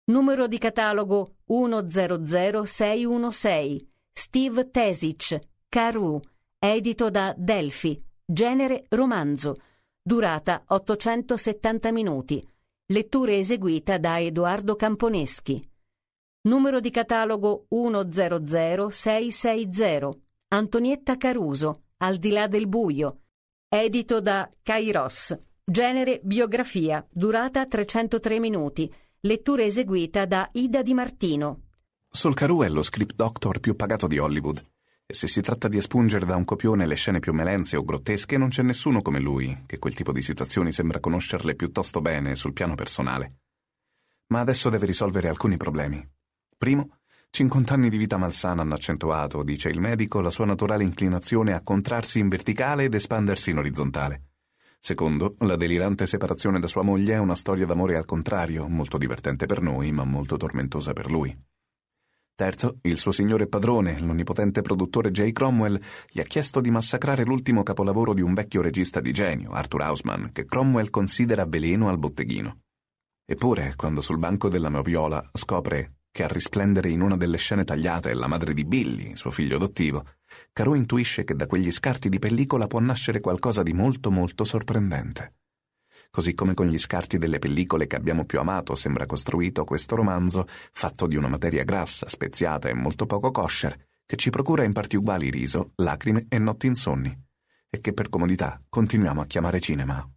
Numero di catalogo uno zero zero sei uno sei. Steve Tesic, Carew, edito da Delphi, genere romanzo, durata ottocentosettanta minuti, lettura eseguita da Edoardo Camponeschi. Numero di catalogo uno zero zero sei sei zero. Antonietta Caruso, Al di là del buio, edito da Kairos, genere biografia, durata trecentotré minuti, lettura eseguita da Ida Di Martino. Sol Carew è lo script doctor più pagato di Hollywood, e se si tratta di espungere da un copione le scene più melenze o grottesche non c'è nessuno come lui, che quel tipo di situazioni sembra conoscerle piuttosto bene sul piano personale. Ma adesso deve risolvere alcuni problemi. Primo, cinquanta anni di vita malsana hanno accentuato, dice il medico, la sua naturale inclinazione a contrarsi in verticale ed espandersi in orizzontale. Secondo, la delirante separazione da sua moglie è una storia d'amore al contrario, molto divertente per noi, ma molto tormentosa per lui. Terzo, il suo signore padrone, l'onnipotente produttore J. Cromwell, gli ha chiesto di massacrare l'ultimo capolavoro di un vecchio regista di genio, Arthur Houseman, che Cromwell considera veleno al botteghino. Eppure, quando sul banco della moviola scopre che a risplendere in una delle scene tagliate è la madre di Billy, suo figlio adottivo, Carew intuisce che da quegli scarti di pellicola può nascere qualcosa di molto molto sorprendente. Così come con gli scarti delle pellicole che abbiamo più amato sembra costruito questo romanzo, fatto di una materia grassa, speziata e molto poco kosher, che ci procura in parti uguali riso, lacrime e notti insonni, e che per comodità continuiamo a chiamare cinema.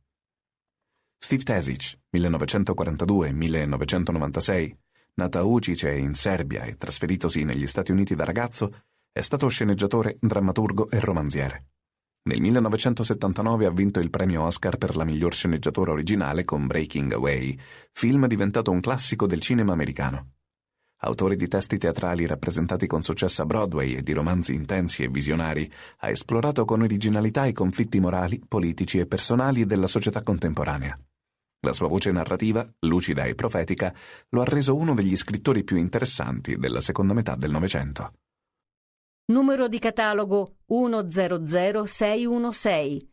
Steve Tesic, millenovecentoquarantadue millenovecentonovantasei, nato a Učiće in Serbia e trasferitosi negli Stati Uniti da ragazzo, è stato sceneggiatore, drammaturgo e romanziere. Nel millenovecentosettantanove ha vinto il premio Oscar per la miglior sceneggiatura originale con Breaking Away, film diventato un classico del cinema americano. Autore di testi teatrali rappresentati con successo a Broadway e di romanzi intensi e visionari, ha esplorato con originalità i conflitti morali, politici e personali della società contemporanea. La sua voce narrativa, lucida e profetica, lo ha reso uno degli scrittori più interessanti della seconda metà del Novecento. Numero di catalogo uno zero zero sei uno sei.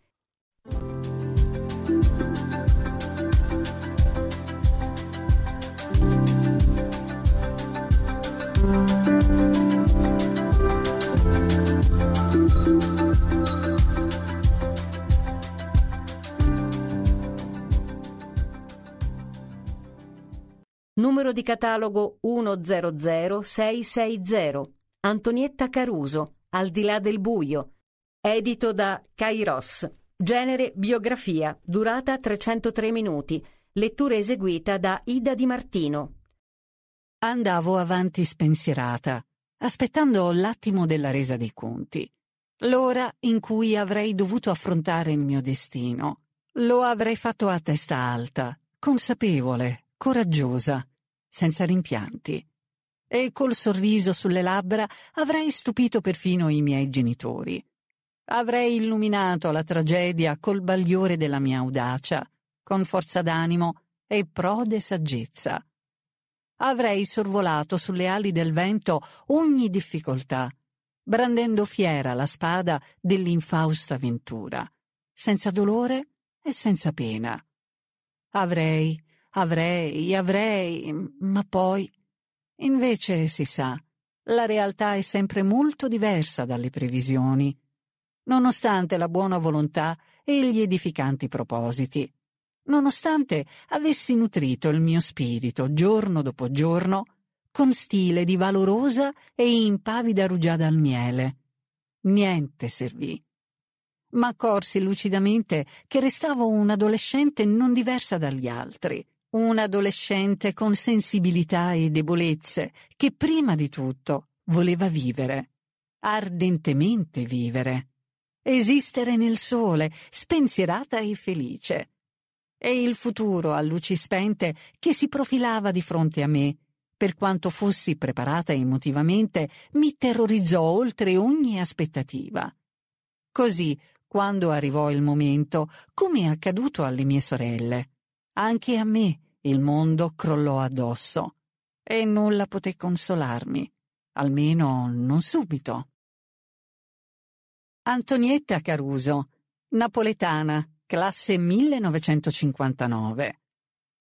Numero di catalogo uno zero zero sei sei zero. Antonietta Caruso, Al di là del buio, edito da Kairos, genere biografia, durata trecentotré minuti, lettura eseguita da Ida Di Martino. Andavo avanti spensierata, aspettando l'attimo della resa dei conti, l'ora in cui avrei dovuto affrontare il mio destino. Lo avrei fatto a testa alta, consapevole, coraggiosa, senza rimpianti. E col sorriso sulle labbra avrei stupito perfino i miei genitori. Avrei illuminato la tragedia col bagliore della mia audacia, con forza d'animo e prode saggezza. Avrei sorvolato sulle ali del vento ogni difficoltà, brandendo fiera la spada dell'infausta avventura, senza dolore e senza pena. Avrei, avrei, avrei, ma poi... Invece, si sa, la realtà è sempre molto diversa dalle previsioni, nonostante la buona volontà e gli edificanti propositi, nonostante avessi nutrito il mio spirito giorno dopo giorno con stile di valorosa e impavida rugiada al miele. Niente servì. Ma accorsi lucidamente che restavo un'adolescente non diversa dagli altri, un adolescente con sensibilità e debolezze che prima di tutto voleva vivere, ardentemente vivere, esistere nel sole, spensierata e felice. E il futuro a luci spente che si profilava di fronte a me, per quanto fossi preparata emotivamente, mi terrorizzò oltre ogni aspettativa. Così, quando arrivò il momento, come è accaduto alle mie sorelle, anche a me il mondo crollò addosso e nulla poté consolarmi, almeno non subito. Antonietta Caruso, napoletana, classe millenovecentocinquantanove.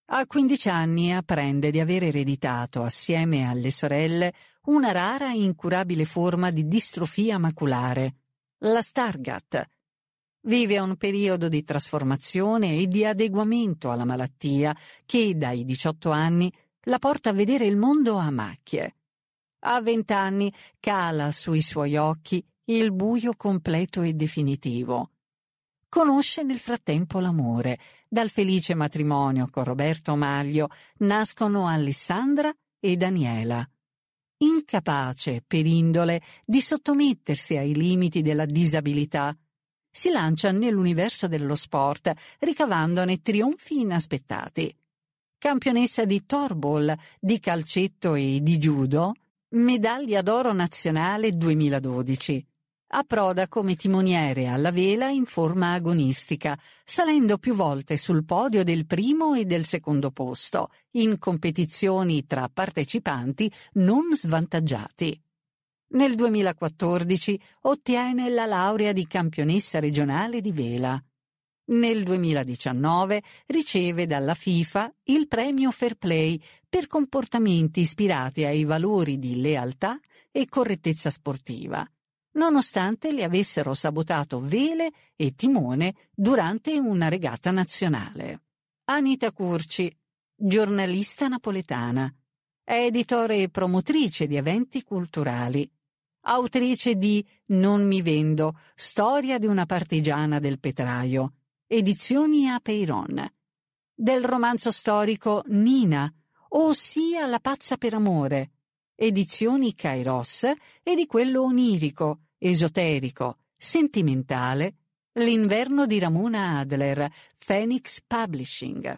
A quindici anni apprende di aver ereditato, assieme alle sorelle, una rara e incurabile forma di distrofia maculare, la Stargardt. Vive un periodo di trasformazione e di adeguamento alla malattia che, dai diciotto anni, la porta a vedere il mondo a macchie. A vent'anni cala sui suoi occhi il buio completo e definitivo. Conosce nel frattempo l'amore. Dal felice matrimonio con Roberto Maglio nascono Alessandra e Daniela. Incapace, per indole, di sottomettersi ai limiti della disabilità, si lancia nell'universo dello sport, ricavandone trionfi inaspettati. Campionessa di torball, di calcetto e di judo, medaglia d'oro nazionale duemiladodici. Approda come timoniere alla vela in forma agonistica, salendo più volte sul podio del primo e del secondo posto, in competizioni tra partecipanti non svantaggiati. Nel duemilaquattordici ottiene la laurea di campionessa regionale di vela. Nel duemiladiciannove riceve dalla FIFA il premio Fair Play per comportamenti ispirati ai valori di lealtà e correttezza sportiva, nonostante le avessero sabotato vele e timone durante una regata nazionale. Anita Curci, giornalista napoletana, editore e promotrice di eventi culturali, autrice di Non mi vendo, storia di una partigiana del Petraio, edizioni Apeiron, del romanzo storico Nina, ossia La pazza per amore, edizioni Kairos, e di quello onirico, esoterico, sentimentale, L'inverno di Ramona Adler, Phoenix Publishing.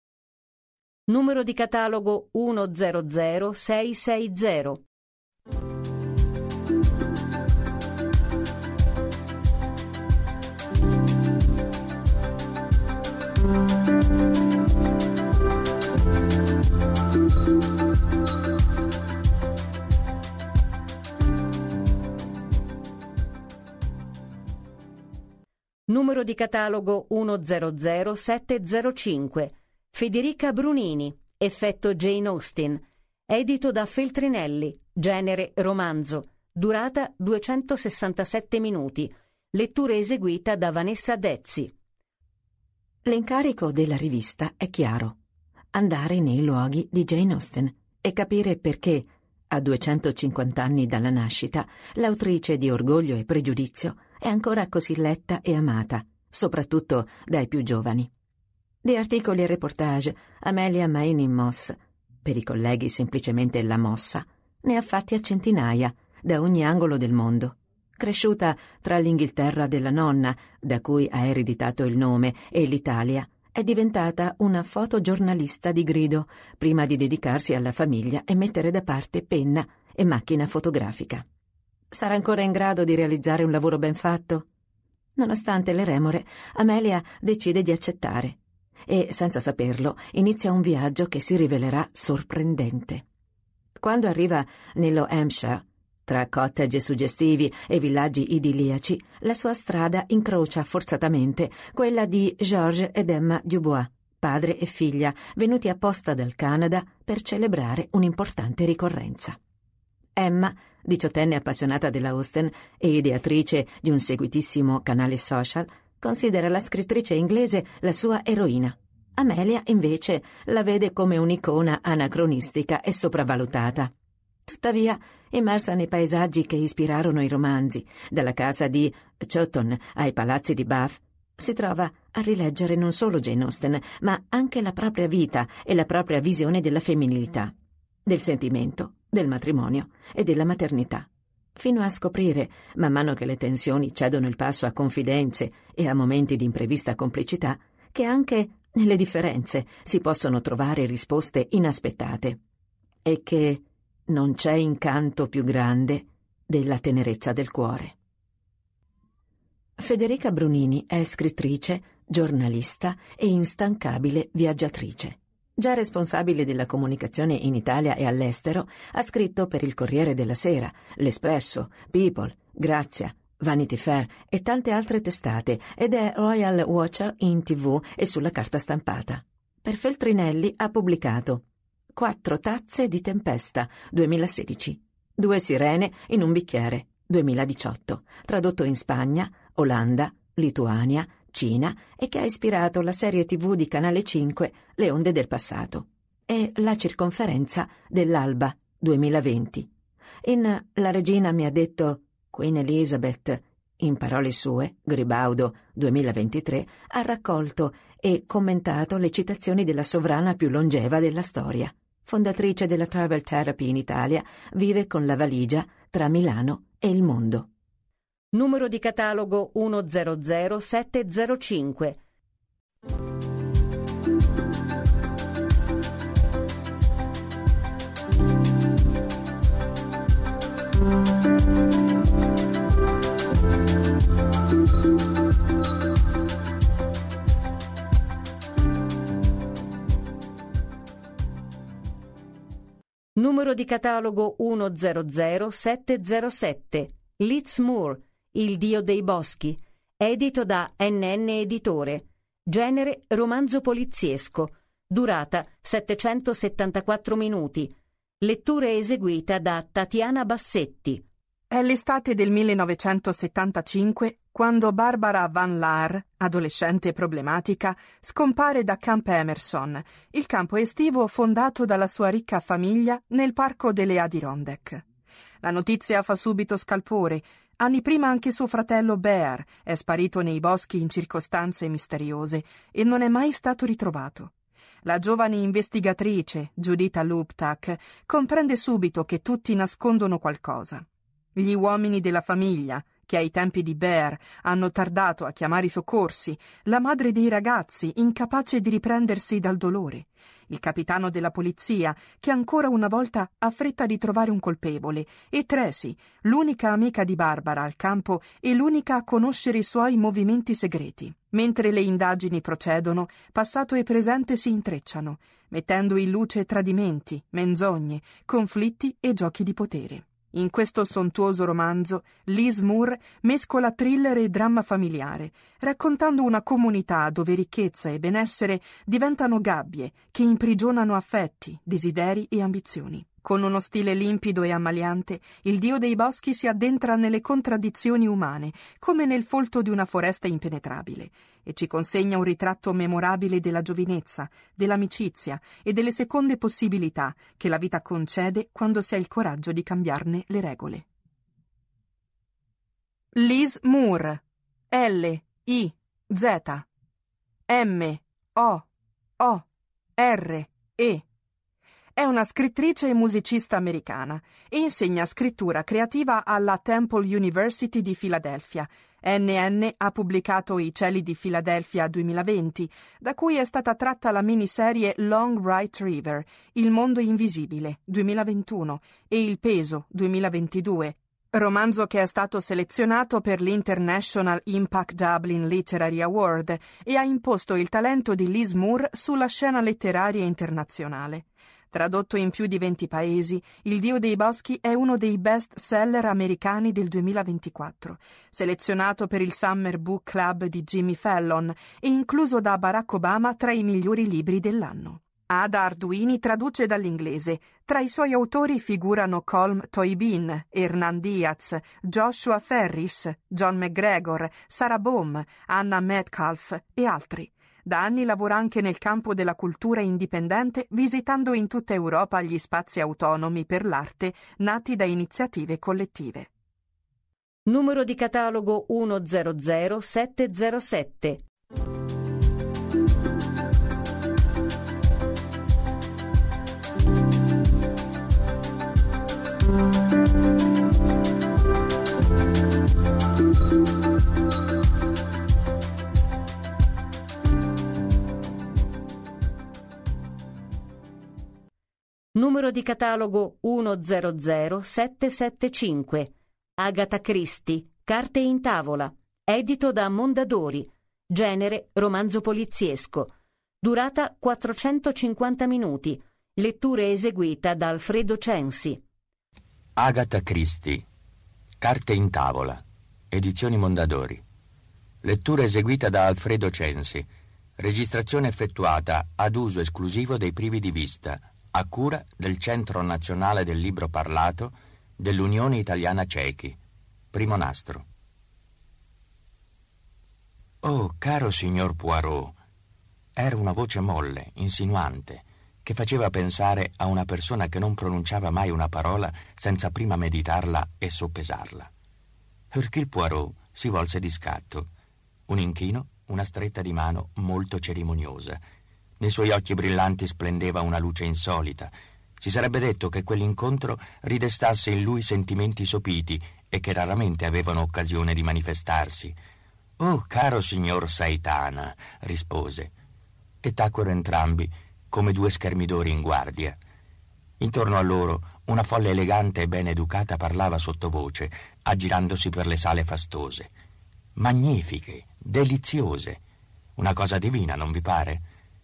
Numero di catalogo uno zero zero sei sei zero. Numero di catalogo uno zero zero sette zero cinque. Federica Brunini, effetto Jane Austen, edito da Feltrinelli, genere romanzo, durata duecentosessantasette minuti, lettura eseguita da Vanessa Dezzi. L'incarico della rivista è chiaro: andare nei luoghi di Jane Austen e capire perché, a duecentocinquanta anni dalla nascita, l'autrice di Orgoglio e Pregiudizio è ancora così letta e amata, soprattutto dai più giovani. Di articoli e reportage, Amelia Mainey Moss, per i colleghi semplicemente La Mossa, ne ha fatti a centinaia, da ogni angolo del mondo. Cresciuta tra l'Inghilterra della nonna, da cui ha ereditato il nome, e l'Italia, è diventata una fotogiornalista di grido, prima di dedicarsi alla famiglia e mettere da parte penna e macchina fotografica. Sarà ancora in grado di realizzare un lavoro ben fatto? Nonostante le remore, Amelia decide di accettare e, senza saperlo, inizia un viaggio che si rivelerà sorprendente. Quando arriva nello Hampshire, tra cottage suggestivi e villaggi idilliaci, la sua strada incrocia forzatamente quella di Georges ed Emma Dubois, padre e figlia, venuti apposta dal Canada per celebrare un'importante ricorrenza. Emma, diciottenne appassionata della Austen e ideatrice di un seguitissimo canale social, considera la scrittrice inglese la sua eroina. Amelia, invece, la vede come un'icona anacronistica e sopravvalutata. Tuttavia, immersa nei paesaggi che ispirarono i romanzi, dalla casa di Chawton ai palazzi di Bath, si trova a rileggere non solo Jane Austen, ma anche la propria vita e la propria visione della femminilità, del sentimento, del matrimonio e della maternità, fino a scoprire, man mano che le tensioni cedono il passo a confidenze e a momenti di imprevista complicità, che anche nelle differenze si possono trovare risposte inaspettate e che non c'è incanto più grande della tenerezza del cuore. Federica Brunini è scrittrice, giornalista e instancabile viaggiatrice. Già responsabile della comunicazione in Italia e all'estero, ha scritto per il Corriere della Sera, L'Espresso, People, Grazia, Vanity Fair e tante altre testate ed è Royal Watcher in tivù e sulla carta stampata. Per Feltrinelli ha pubblicato Quattro tazze di tempesta, duemilasedici. Due sirene in un bicchiere, duemiladiciotto. Tradotto in Spagna, Olanda, Lituania, Cina e che ha ispirato la serie tivù di Canale cinque Le onde del passato. E La circonferenza dell'alba, duemilaventi. In La regina mi ha detto Queen Elizabeth, in parole sue, Gribaudo, duemilaventitré, ha raccolto e commentato le citazioni della sovrana più longeva della storia. Fondatrice della Travel Therapy in Italia, vive con la valigia tra Milano e il mondo. Numero di catalogo uno zero zero sette zero cinque. Numero di catalogo uno zero zero sette zero sette. Liz Moore, Il dio dei boschi, edito da N N Editore. Genere romanzo poliziesco. Durata settecentosettantaquattro minuti. Lettura eseguita da Tatiana Bassetti. È l'estate del millenovecentosettantacinque quando Barbara Van Laar, adolescente problematica, scompare da Camp Emerson, il campo estivo fondato dalla sua ricca famiglia nel parco delle Adirondack. La notizia fa subito scalpore. Anni prima anche suo fratello Bear è sparito nei boschi in circostanze misteriose e non è mai stato ritrovato. La giovane investigatrice, Juditha Luptak, comprende subito che tutti nascondono qualcosa. Gli uomini della famiglia, che ai tempi di Bear hanno tardato a chiamare i soccorsi, la madre dei ragazzi, incapace di riprendersi dal dolore, il capitano della polizia, che ancora una volta ha fretta di trovare un colpevole, e Tracy, l'unica amica di Barbara al campo e l'unica a conoscere i suoi movimenti segreti. Mentre le indagini procedono, passato e presente si intrecciano, mettendo in luce tradimenti, menzogne, conflitti e giochi di potere. In questo sontuoso romanzo, Liz Moore mescola thriller e dramma familiare, raccontando una comunità dove ricchezza e benessere diventano gabbie che imprigionano affetti, desideri e ambizioni. Con uno stile limpido e ammaliante, il dio dei boschi si addentra nelle contraddizioni umane, come nel folto di una foresta impenetrabile, e ci consegna un ritratto memorabile della giovinezza, dell'amicizia e delle seconde possibilità che la vita concede quando si ha il coraggio di cambiarne le regole. Liz Moore. L I Z M O O R E. È una scrittrice e musicista americana e insegna scrittura creativa alla Temple University di Filadelfia. N N ha pubblicato I cieli di Filadelfia duemilaventi, da cui è stata tratta la miniserie Long Bright River, Il mondo invisibile, duemilaventuno, e Il peso, duemilaventidue, romanzo che è stato selezionato per l'International Impact Dublin Literary Award e ha imposto il talento di Liz Moore sulla scena letteraria internazionale. Tradotto in più di venti paesi, Il dio dei boschi è uno dei best seller americani del duemilaventiquattro, selezionato per il Summer Book Club di Jimmy Fallon e incluso da Barack Obama tra i migliori libri dell'anno. Ada Arduini traduce dall'inglese. Tra i suoi autori figurano Colm Toibin, Hernan Diaz, Joshua Ferris, John McGregor, Sarah Bohm, Anna Metcalf e altri. Da anni lavora anche nel campo della cultura indipendente, visitando in tutta Europa gli spazi autonomi per l'arte nati da iniziative collettive. Numero di catalogo uno zero zero sette zero sette. Numero di catalogo uno zero zero sette sette cinque. Agatha Christie, Carte in tavola, edito da Mondadori. Genere romanzo poliziesco. Durata quattrocentocinquanta minuti. Lettura eseguita da Alfredo Censi. Agatha Christie, Carte in tavola, edizioni Mondadori. Lettura eseguita da Alfredo Censi. Registrazione effettuata ad uso esclusivo dei privi di vista, a cura del Centro Nazionale del Libro Parlato dell'Unione Italiana Ciechi. Primo nastro. Oh, caro signor Poirot, era una voce molle, insinuante, che faceva pensare a una persona che non pronunciava mai una parola senza prima meditarla e soppesarla. Hercule Poirot si volse di scatto. Un inchino, una stretta di mano molto cerimoniosa. Nei suoi occhi brillanti splendeva una luce insolita. Si sarebbe detto che quell'incontro ridestasse in lui sentimenti sopiti e che raramente avevano occasione di manifestarsi. «Oh, caro signor Saitana», rispose, e tacquero entrambi come due schermidori in guardia. Intorno a loro una folla elegante e ben educata parlava sottovoce, aggirandosi per le sale fastose. Magnifiche, deliziose. Una cosa divina, non vi pare?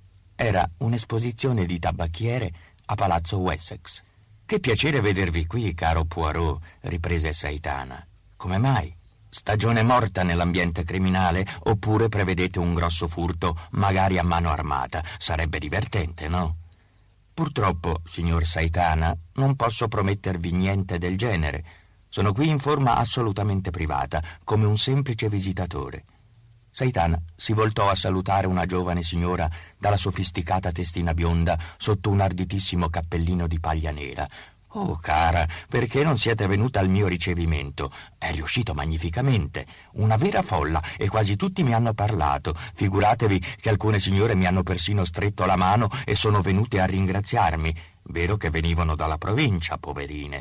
Era un'esposizione di tabacchiere a Palazzo Wessex. «Che piacere vedervi qui, caro Poirot», riprese Saitana. «Come mai? Stagione morta nell'ambiente criminale, oppure prevedete un grosso furto, magari a mano armata? Sarebbe divertente, no?» «Purtroppo, signor Saitana, non posso promettervi niente del genere. Sono qui in forma assolutamente privata, come un semplice visitatore». Saitana si voltò a salutare una giovane signora dalla sofisticata testina bionda sotto un arditissimo cappellino di paglia nera. «Oh, cara, perché non siete venuta al mio ricevimento? È riuscito magnificamente. Una vera folla e quasi tutti mi hanno parlato. Figuratevi che alcune signore mi hanno persino stretto la mano e sono venute a ringraziarmi. Vero che venivano dalla provincia, poverine».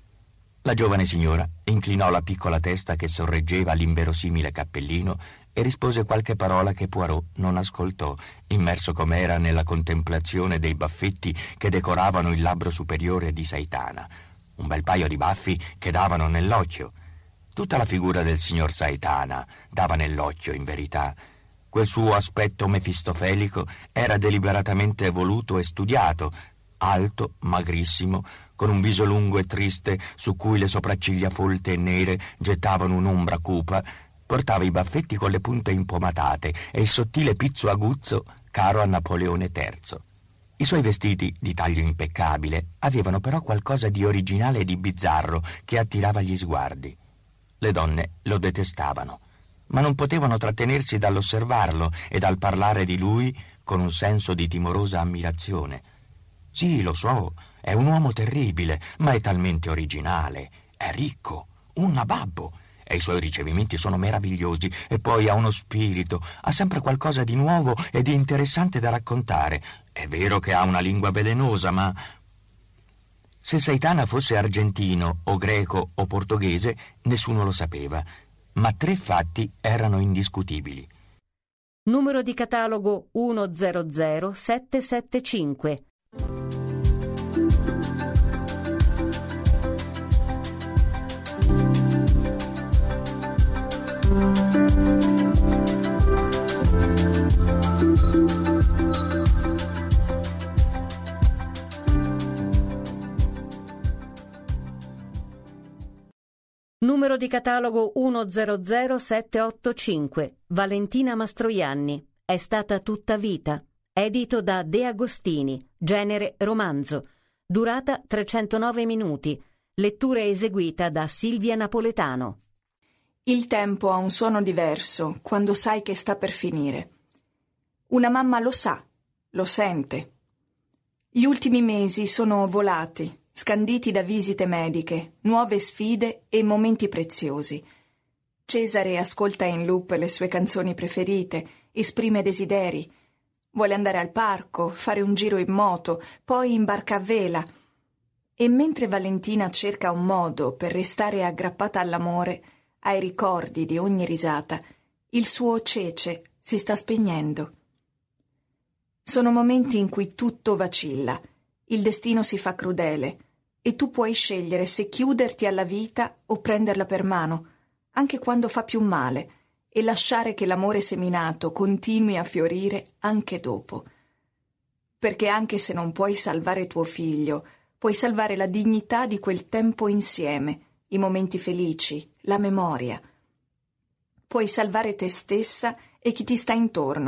La giovane signora inclinò la piccola testa che sorreggeva l'inverosimile cappellino e rispose qualche parola che Poirot non ascoltò, immerso com'era nella contemplazione dei baffetti che decoravano il labbro superiore di Saitana. Un bel paio di baffi che davano nell'occhio. Tutta la figura del signor Saitana dava nell'occhio, in verità. Quel suo aspetto mefistofelico era deliberatamente voluto e studiato, alto, magrissimo, con un viso lungo e triste su cui le sopracciglia folte e nere gettavano un'ombra cupa. Portava i baffetti con le punte impomatate e il sottile pizzo aguzzo caro a Napoleone terzo. I suoi vestiti, di taglio impeccabile, avevano però qualcosa di originale e di bizzarro che attirava gli sguardi. Le donne lo detestavano, ma non potevano trattenersi dall'osservarlo e dal parlare di lui con un senso di timorosa ammirazione. «Sì, lo so, è un uomo terribile, ma è talmente originale, è ricco, un nababbo. E i suoi ricevimenti sono meravigliosi, e poi ha uno spirito, ha sempre qualcosa di nuovo e di interessante da raccontare. È vero che ha una lingua velenosa, ma...» Se Saitana fosse argentino o greco o portoghese, nessuno lo sapeva, ma tre fatti erano indiscutibili. Numero di catalogo uno zero zero sette sette cinque. Numero di catalogo uno zero zero sette otto cinque. Valentina Mastroianni. È stata tutta vita. Edito da De Agostini. Genere romanzo. Durata trecentonove minuti. Lettura eseguita da Silvia Napoletano. Il tempo ha un suono diverso quando sai che sta per finire. Una mamma lo sa, lo sente. Gli ultimi mesi sono volati, scanditi da visite mediche, nuove sfide e momenti preziosi. Cesare ascolta in loop le sue canzoni preferite, esprime desideri. Vuole andare al parco, fare un giro in moto, poi in barca a vela. E mentre Valentina cerca un modo per restare aggrappata all'amore, ai ricordi di ogni risata, il suo cece si sta spegnendo. Sono momenti in cui tutto vacilla, il destino si fa crudele e tu puoi scegliere se chiuderti alla vita o prenderla per mano, anche quando fa più male, e lasciare che l'amore seminato continui a fiorire anche dopo. Perché anche se non puoi salvare tuo figlio, puoi salvare la dignità di quel tempo insieme, i momenti felici, la memoria. Puoi salvare te stessa e chi ti sta intorno,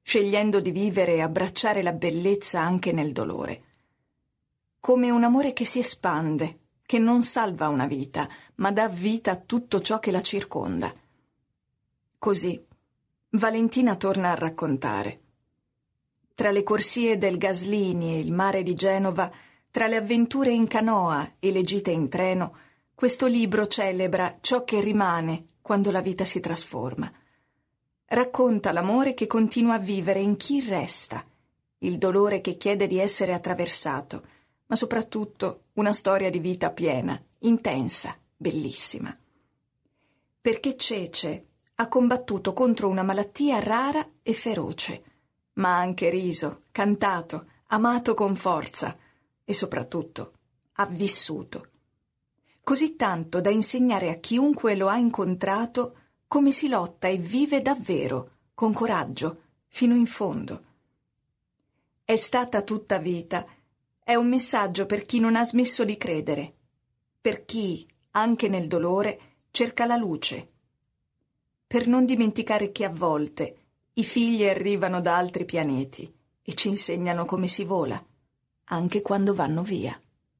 scegliendo di vivere e abbracciare la bellezza anche nel dolore. Come un amore che si espande, che non salva una vita, ma dà vita a tutto ciò che la circonda. Così Valentina torna a raccontare. Tra le corsie del Gaslini e il mare di Genova, tra le avventure in canoa e le gite in treno, questo libro celebra ciò che rimane quando la vita si trasforma. Racconta l'amore che continua a vivere in chi resta, il dolore che chiede di essere attraversato, ma soprattutto una storia di vita piena, intensa, bellissima. Perché Cece ha combattuto contro una malattia rara e feroce, ma ha anche riso, cantato, amato con forza e soprattutto ha vissuto. Così tanto da insegnare a chiunque lo ha incontrato come si lotta e vive davvero, con coraggio, fino in fondo. È stata tutta vita, è un messaggio per chi non ha smesso di credere, per chi, anche nel dolore, cerca la luce, per non dimenticare che a volte i figli arrivano da altri pianeti e ci insegnano come si vola, anche quando vanno via.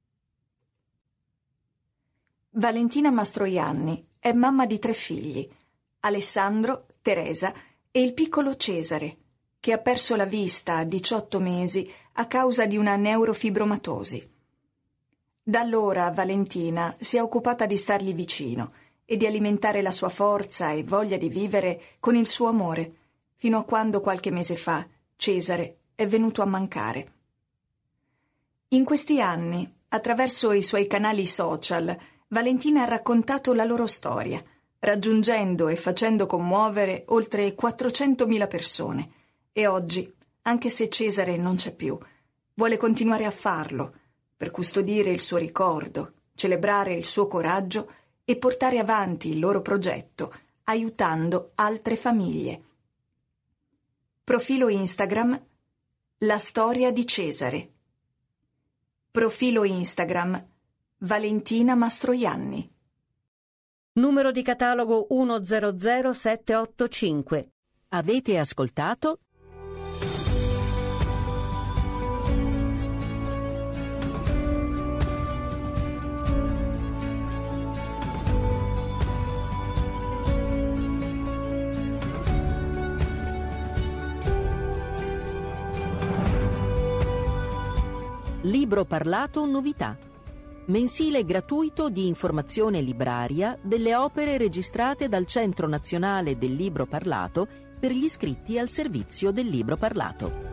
Valentina Mastroianni è mamma di tre figli, Alessandro, Teresa e il piccolo Cesare, che ha perso la vista a diciotto mesi a causa di una neurofibromatosi. Da allora Valentina si è occupata di stargli vicino e di alimentare la sua forza e voglia di vivere con il suo amore, fino a quando qualche mese fa Cesare è venuto a mancare. In questi anni, attraverso i suoi canali social, Valentina ha raccontato la loro storia, raggiungendo e facendo commuovere oltre quattrocentomila persone, e oggi, anche se Cesare non c'è più, vuole continuare a farlo, per custodire il suo ricordo, celebrare il suo coraggio e portare avanti il loro progetto, aiutando altre famiglie. Profilo Instagram La storia di Cesare. Profilo Instagram Valentina Mastroianni. Numero di catalogo uno zero zero sette otto cinque. Avete ascoltato Libro parlato novità. Mensile gratuito di informazione libraria delle opere registrate dal Centro Nazionale del Libro Parlato per gli iscritti al servizio del Libro Parlato.